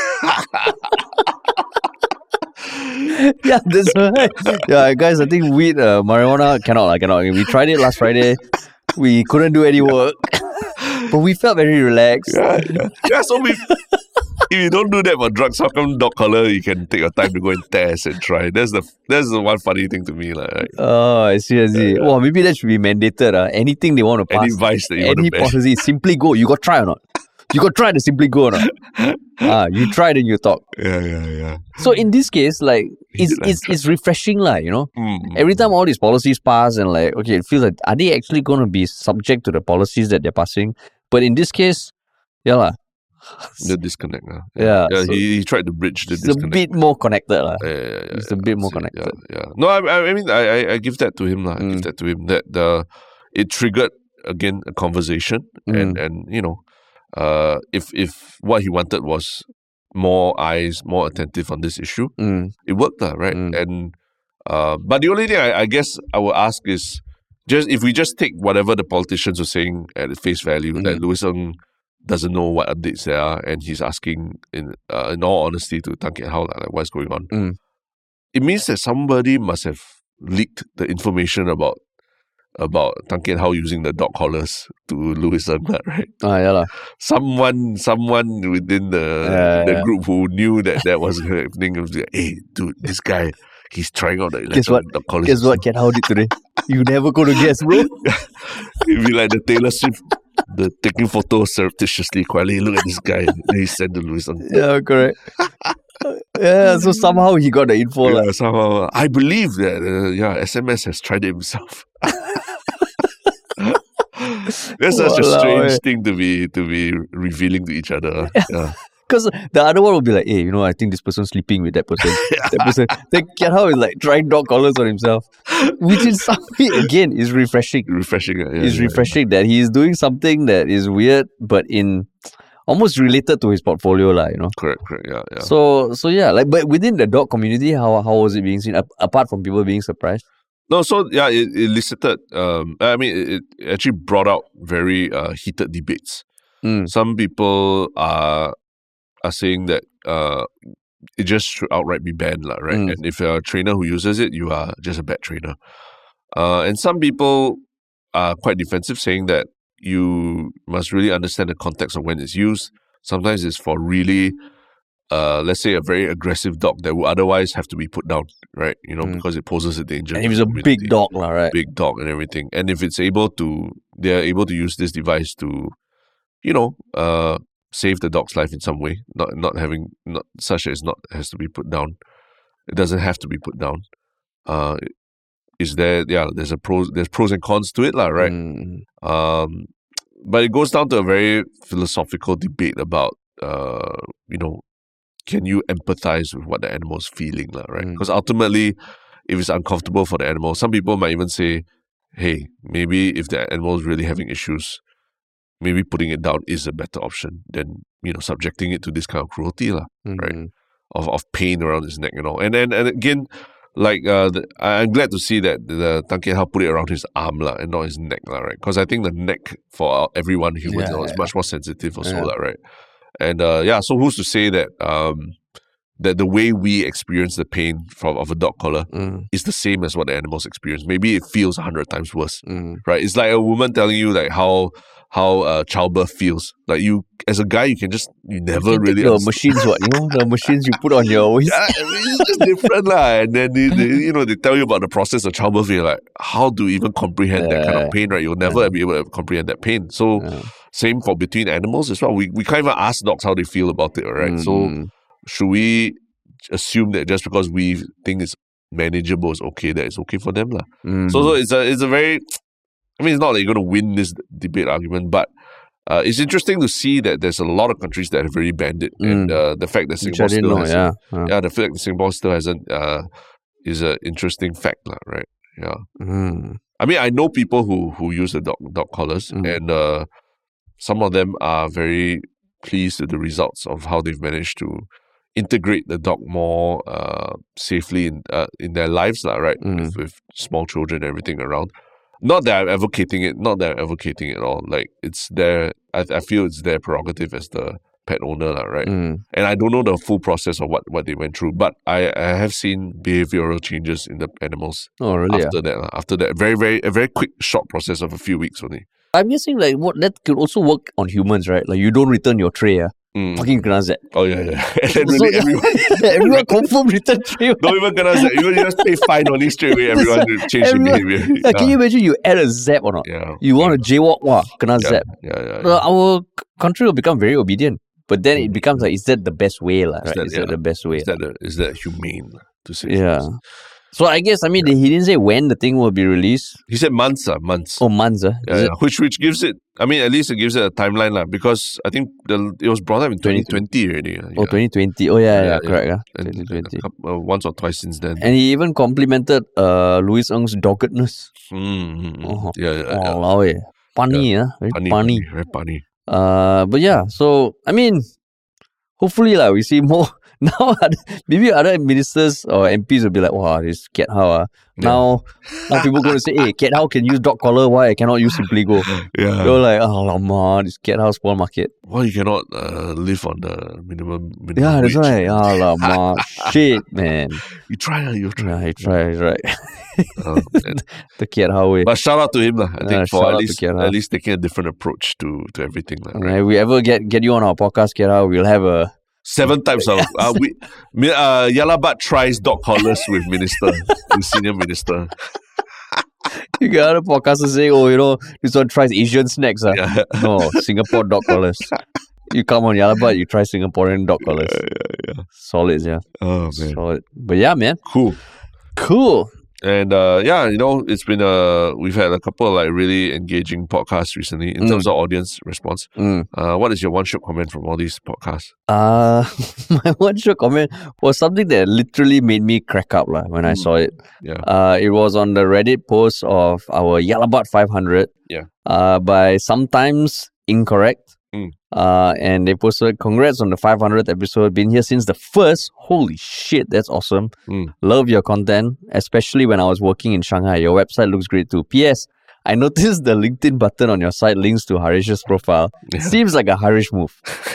Yeah, that's right. Yeah, guys, I think weed, marijuana, cannot. We tried it last Friday. We couldn't do any work. But we felt very relaxed. Yeah, so if you don't do that for drugs, how come dog collar you can take your time to go and test and try? That's the one funny thing to me. Like. Oh, I see. Well, maybe that should be mandated. Anything they want to pass. Any advice that you want to ban. Any policy, simply go. You got try or not? You got try to simply go or not? You try then you talk. Yeah. So in this case, like it's refreshing, like, you know. Every time all these policies pass and like, okay, it feels like, are they actually going to be subject to the policies that they're passing? But in this case, yeah. The disconnect. Yeah. So he tried to bridge the disconnect. It's a bit more connected. Yeah. It's a bit more connected. Yeah. No, I mean, I give that to him. I give that to him. That it triggered, again, a conversation. And you know, if what he wanted was more eyes, more attentive on this issue, it worked, right? And but the only thing I guess I would ask is, just if we just take whatever the politicians are saying at face value, that Louis Ng doesn't know what updates there are, and he's asking in all honesty to Tan Kiat Hao, like, what's going on. It means that somebody must have leaked the information about Tan Kiat Hao using the dog collars to Louis Ng, right? Someone within the group who knew that was happening was like, hey, dude, this guy, he's trying out the electronic dog collars. Guess what Kiat Hao did today? You never go to guess, bro. It'd be like the Taylor Swift, the taking photos surreptitiously, quietly, look at this guy. Then he sent to Louis Ng. Yeah, correct. Yeah, so somehow he got the info. Yeah, somehow. I believe that, SMS has tried it himself. That's such a strange thing to be revealing to each other. Yeah. Because the other one will be like, hey, you know, I think this person's sleeping with that person. That person. Then Kiat Hao is like trying dog collars on himself. Which in some way, again, is refreshing. It's refreshing that he is doing something that is weird, but in almost related to his portfolio, you know. Correct, yeah. So yeah, like, but within the dog community, how was it being seen, apart from people being surprised? No, so yeah, it elicited, it actually brought out very heated debates. Some people are saying that it just should outright be banned, right? And if you're a trainer who uses it, you are just a bad trainer. And some people are quite defensive, saying that you must really understand the context of when it's used. Sometimes it's for really, let's say, a very aggressive dog that would otherwise have to be put down, right? You know, because it poses a danger. And if it's a big dog, right? Big dog and everything. And if they're able to use this device to, you know, save the dog's life in some way, not such that has to be put down. It doesn't have to be put down. There's pros and cons to it, right? But it goes down to a very philosophical debate about you know, can you empathize with what the animal's feeling, right? Because ultimately, if it's uncomfortable for the animal, some people might even say, hey, maybe if the animal is really having issues, maybe putting it down is a better option than, you know, subjecting it to this kind of cruelty, right? Of pain around his neck and all. And again, like, I'm glad to see that the Tan Kiat Hao put it around his arm and not his neck, right? Because I think the neck for everyone human is much more sensitive also, right? And so who's to say that that the way we experience the pain of a dog collar is the same as what the animals experience? Maybe it feels 100 times worse, right? It's like a woman telling you like how childbirth feels. Like, you, as a guy, you never really the machines, the machines you put on your waist. Yeah, it's just different, and then they tell you about the process of childbirth. You're like, how to even comprehend that kind of pain, right? You'll never be able to comprehend that pain. So same for between animals as well. We can't even ask dogs how they feel about it, right? So should we assume that just because we think it's manageable, it's okay, that it's okay for them, So it's a very, I mean, it's not like you're going to win this debate argument, but it's interesting to see that there's a lot of countries that have already banned it, and the fact that Singapore still hasn't, the fact that Singapore still hasn't is an interesting fact, right? Yeah. I mean, I know people who use the dog collars, and some of them are very pleased with the results of how they've managed to integrate the dog more safely in their lives, right? With small children and everything around. Not that I'm advocating it at all. Like, it's their, I feel it's their prerogative as the pet owner, right? And I don't know the full process of what they went through, but I have seen behavioral changes in the animals. Oh, really? After that, a very quick, short process of a few weeks only. I'm guessing like that could also work on humans, right? Like, you don't return your tray, fucking kena zap. Oh, yeah. And then really everyone confirm return tray. Don't even kena zap. You just pay fine only straight away. Everyone to change the behavior. Yeah, can you imagine you add a zap or not? Yeah. You want to jaywalk, kena zap. Yeah. Our country will become very obedient. But then it becomes like, is that the best way? Right? Is that the best way? Is that humane to say? Yeah. So I guess, he didn't say when the thing will be released. He said months. Months. Oh, months. Yeah. Which gives it, at least it gives it a timeline, because I think it was brought up in 2020 already. Oh, 2020. Oh, yeah, correct. 2020. Once or twice since then. And he even complimented Louis Ng's doggedness. Yeah. Funny, very funny. Very funny. But yeah, so hopefully we see more. Now maybe other ministers or MPs will be like, wow, this Kiat Hao. Now people going to say, hey, Kiat Hao can use dog collar, why I cannot use Simply Go? Yeah. They're like, oh, lama, this Kiat Hao spoil market. Well, you cannot live on the minimum yeah, that's wage. right. Oh, lama. Shit, man. You try. Yeah, you try, right. The Kiat Hao way. But shout out to him, I think, for at least taking a different approach to everything. Right? If we ever get you on our podcast, Kiat Hao, we'll have a 7 types of Yalabat tries dog collars with senior minister. You got other podcasters saying, this one tries Asian snacks. Yeah. No, Singapore dog collars. You come on Yalabat, you try Singaporean dog collars. Yeah. Solid, yeah. Oh, man. Solid. But yeah, man. Cool. And it's been we've had a couple of really engaging podcasts recently in terms of audience response. What is your one-shot comment from all these podcasts? My one-shot comment was something that literally made me crack up when I saw it. Yeah. It was on the Reddit post of our Yalabat 500. Yeah. By Sometimes Incorrect. And they posted, congrats on the 500th episode. Been here since the first. Holy shit, that's awesome. Love your content, especially when I was working in Shanghai. Your website looks great too. P.S. I noticed the LinkedIn button on your site links to Harish's profile. Yeah. Seems like a Harish move.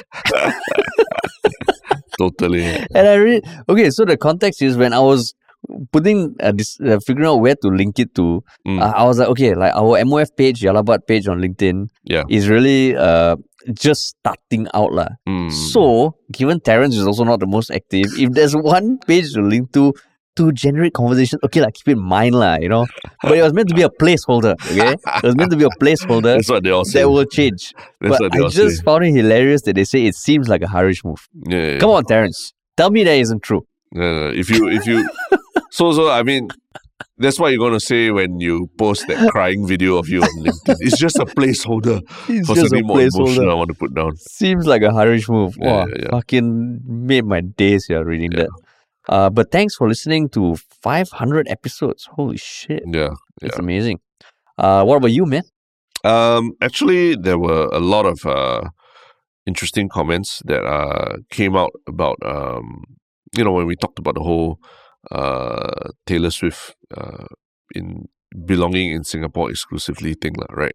Totally. And I read, so the context is when I was putting figuring out where to link it to, I was like, our MOF page, Yalabat page on LinkedIn is really just starting out. So, given Terence is also not the most active, if there's one page to link to generate conversation, keep it in mind, But it was meant to be a placeholder, okay? It was meant to be a placeholder. That's what they all say. That will change. But I just found it hilarious that they say it seems like a Harish move. Yeah. Come on, Terence. Tell me that isn't true. If you so that's what you're going to say when you post that crying video of you on LinkedIn. It's just a placeholder for something more emotional I want to put down. Seems like a Harish move. Fucking made my days reading that. But thanks for listening to 500 episodes. Holy shit. Yeah. It's amazing. What about you, man? Actually, there were a lot of interesting comments that came out about when we talked about the whole Taylor Swift in belonging in Singapore exclusively thing, right?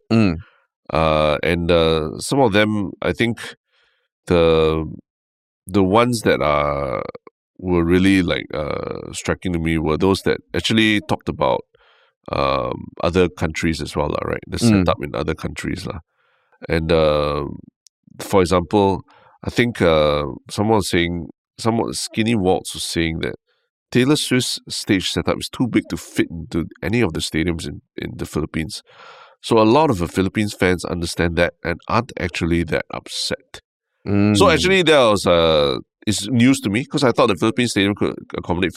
And some of them, I think the ones that were really striking to me were those that actually talked about other countries as well, right? The setup in other countries. And for example, I think someone Skinny Waltz was saying that Taylor Swift's stage setup is too big to fit into any of the stadiums in the Philippines. So a lot of the Philippines fans understand that and aren't actually that upset. So actually that was it's news to me because I thought the Philippines stadium could accommodate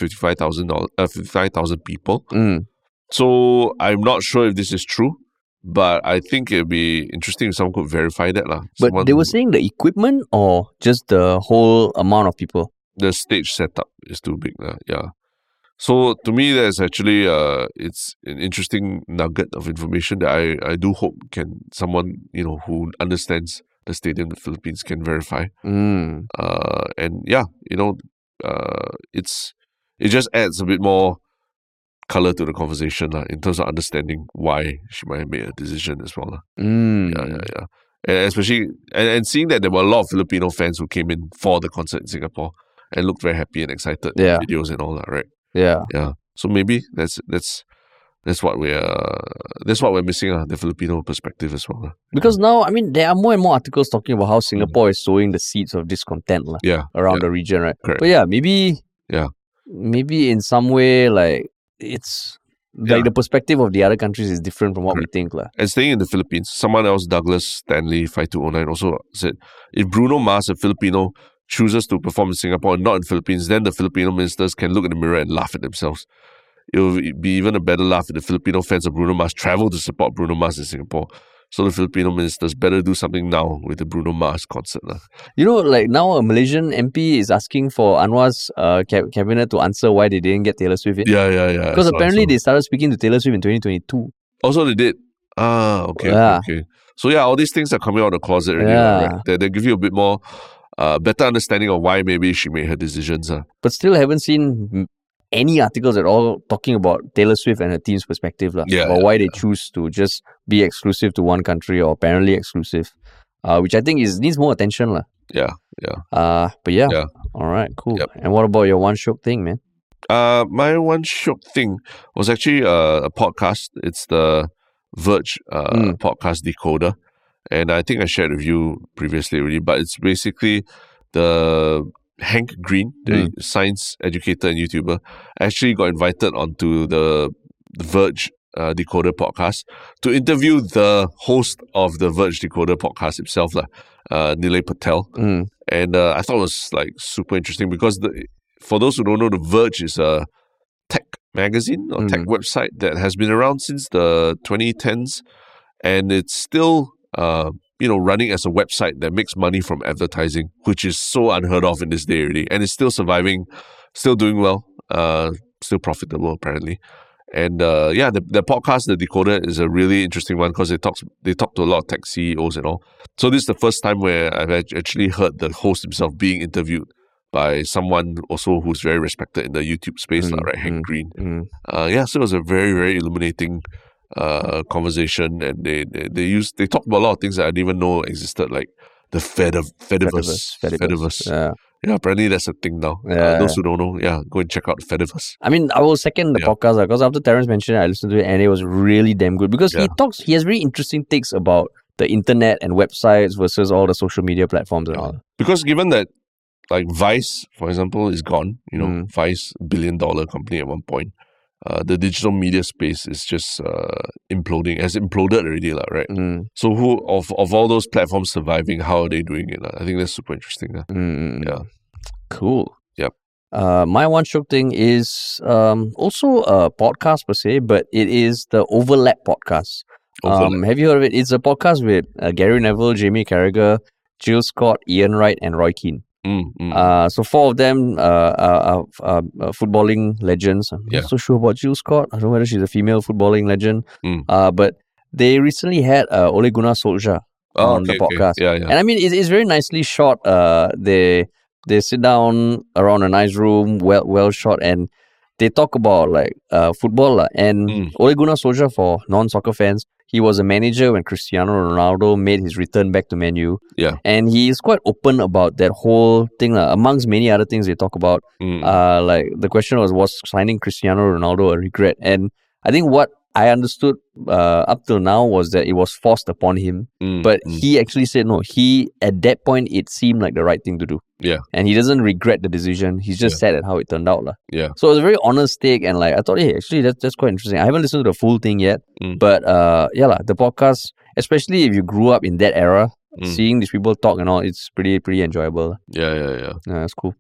55,000 people. So I'm not sure if this is true, but I think it'd be interesting if someone could verify that. But they were saying the equipment or just the whole amount of people? The stage setup is too big. Yeah. So to me, that's actually it's an interesting nugget of information that I do hope someone who understands the stadium in the Philippines can verify. And yeah, it just adds a bit more color to the conversation in terms of understanding why she might have made a decision as well. Yeah. And especially and seeing that there were a lot of Filipino fans who came in for the concert in Singapore and looked very happy and excited. Videos and all that, right? Yeah. So maybe that's what we're missing, the Filipino perspective as well. Because now, I mean, there are more and more articles talking about how Singapore is sowing the seeds of discontent around the region, right? Correct. But yeah, maybe in some way, like, it's like the perspective of the other countries is different from what we think. And staying in the Philippines, someone else, Douglas Stanley 5209, also said, if Bruno Mars, a Filipino, chooses to perform in Singapore and not in the Philippines, then the Filipino ministers can look in the mirror and laugh at themselves. It will be even a better laugh if the Filipino fans of Bruno Mars travel to support Bruno Mars in Singapore. So the Filipino ministers better do something now with the Bruno Mars concert. Like now a Malaysian MP is asking for Anwar's cabinet to answer why they didn't get Taylor Swift in. Yeah. Because apparently they started speaking to Taylor Swift in 2022. Also they did? Okay. So yeah, all these things are coming out of the closet already, right? They give you a bit more better understanding of why maybe she made her decisions. But still haven't seen any articles at all talking about Taylor Swift and her team's perspective about why they choose to just be exclusive to one country or apparently exclusive, which I think needs more attention. Yeah. But yeah. All right, cool. Yep. And what about your one shook thing, man? My one shook thing was actually a podcast. It's the Verge podcast Decoder. And I think I shared with you previously already, but it's basically the Hank Green, the science educator and YouTuber, actually got invited onto the Verge Decoder podcast to interview the host of the Verge Decoder podcast himself, Nilay Patel. And I thought it was like super interesting because for those who don't know, the Verge is a tech magazine or tech website that has been around since the 2010s, and it's still running as a website that makes money from advertising, which is so unheard of in this day already. And it's still surviving, still doing well, still profitable apparently. And the podcast, The Decoder, is a really interesting one because they talk to a lot of tech CEOs and all. So this is the first time where I've actually heard the host himself being interviewed by someone also who's very respected in the YouTube space, right? Hank Green. So it was a very, very illuminating conversation, and they talked about a lot of things that I didn't even know existed, like the Fediverse. Yeah, apparently that's a thing now. Those who don't know, go and check out the Fediverse. I mean, I will second the podcast because after Terrence mentioned it, I listened to it and it was really damn good because he has very interesting takes about the internet and websites versus all the social media platforms and all. Because given that, like Vice, for example, is gone, Vice, $1 billion company at one point. The digital media space is just imploding. Has imploded already, right? So who of all those platforms surviving, how are they doing it? I think that's super interesting. Yeah. Cool. Yep. My one shook thing is also a podcast per se, but it is the Overlap podcast. Have you heard of it? It's a podcast with Gary Neville, Jamie Carragher, Jill Scott, Ian Wright, and Roy Keane. So four of them are footballing legends. I'm not so sure about Jill Scott. I don't know whether she's a female footballing legend. But they recently had Ole Gunnar Solskjaer on the podcast. Okay. And I mean, it's very nicely shot. They sit down around a nice room, well shot, and they talk about like football. And Ole Gunnar Solskjaer, for non-soccer fans, he was a manager when Cristiano Ronaldo made his return back to Man U. Yeah. And he is quite open about that whole thing. Amongst many other things they talk about. Like the question was signing Cristiano Ronaldo a regret? And I think what I understood up till now was that it was forced upon him. But he actually said no. At that point, it seemed like the right thing to do. Yeah. And he doesn't regret the decision. He's just sad at how it turned out. Yeah. So it was a very honest take, and like I thought, hey, actually that's quite interesting. I haven't listened to the full thing yet. But the podcast, especially if you grew up in that era, seeing these people talk and all, it's pretty enjoyable. Yeah, that's cool.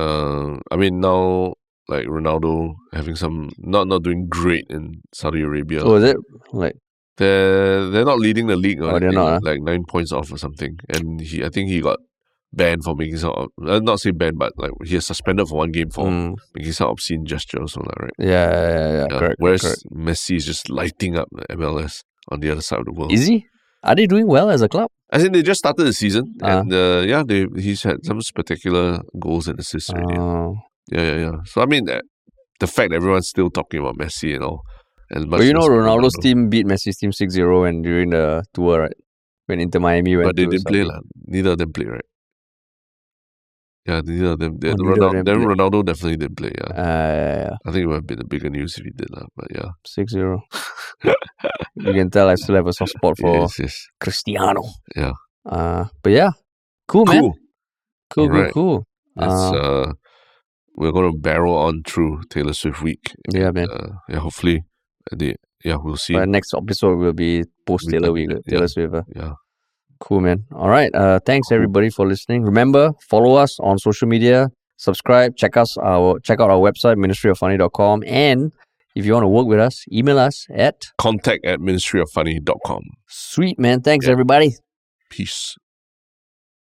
I mean now, like Ronaldo having some not doing great in Saudi Arabia. Oh, is it? Like they're not leading the league. They're not. Like 9 points off or something. And I think he got banned for making some, not say banned, but like he is suspended for one game for making some obscene gestures or that, right? Yeah. Correct. Whereas correct. Messi is just lighting up the MLS on the other side of the world. Is he? Are they doing well as a club? I think they just started the season, and he's had some spectacular goals and assists already. Yeah. So I mean, the fact that everyone's still talking about Messi and all. But you know, Ronaldo's team beat Messi's team 6-0 and during the tour, right? When Inter Miami went. But they didn't play, neither of them played, right? Yeah, neither of them did. Ronaldo definitely didn't play, yeah. I think it would have been a bigger news if he did, but yeah. 6-0. You can tell I still have a soft spot for Cristiano. Yeah. But yeah, cool, man. Cool. We're going to barrel on through Taylor Swift week. Yeah, man. Hopefully, we'll see. Our next episode will be post Taylor week, Taylor Swift. Yeah. Cool, man. All right. Thanks everybody for listening. Remember, follow us on social media, subscribe, check out our website, ministryoffunny.com, and if you want to work with us, email us at contact@ministryoffunny.com. Sweet, man. Thanks, everybody. Peace.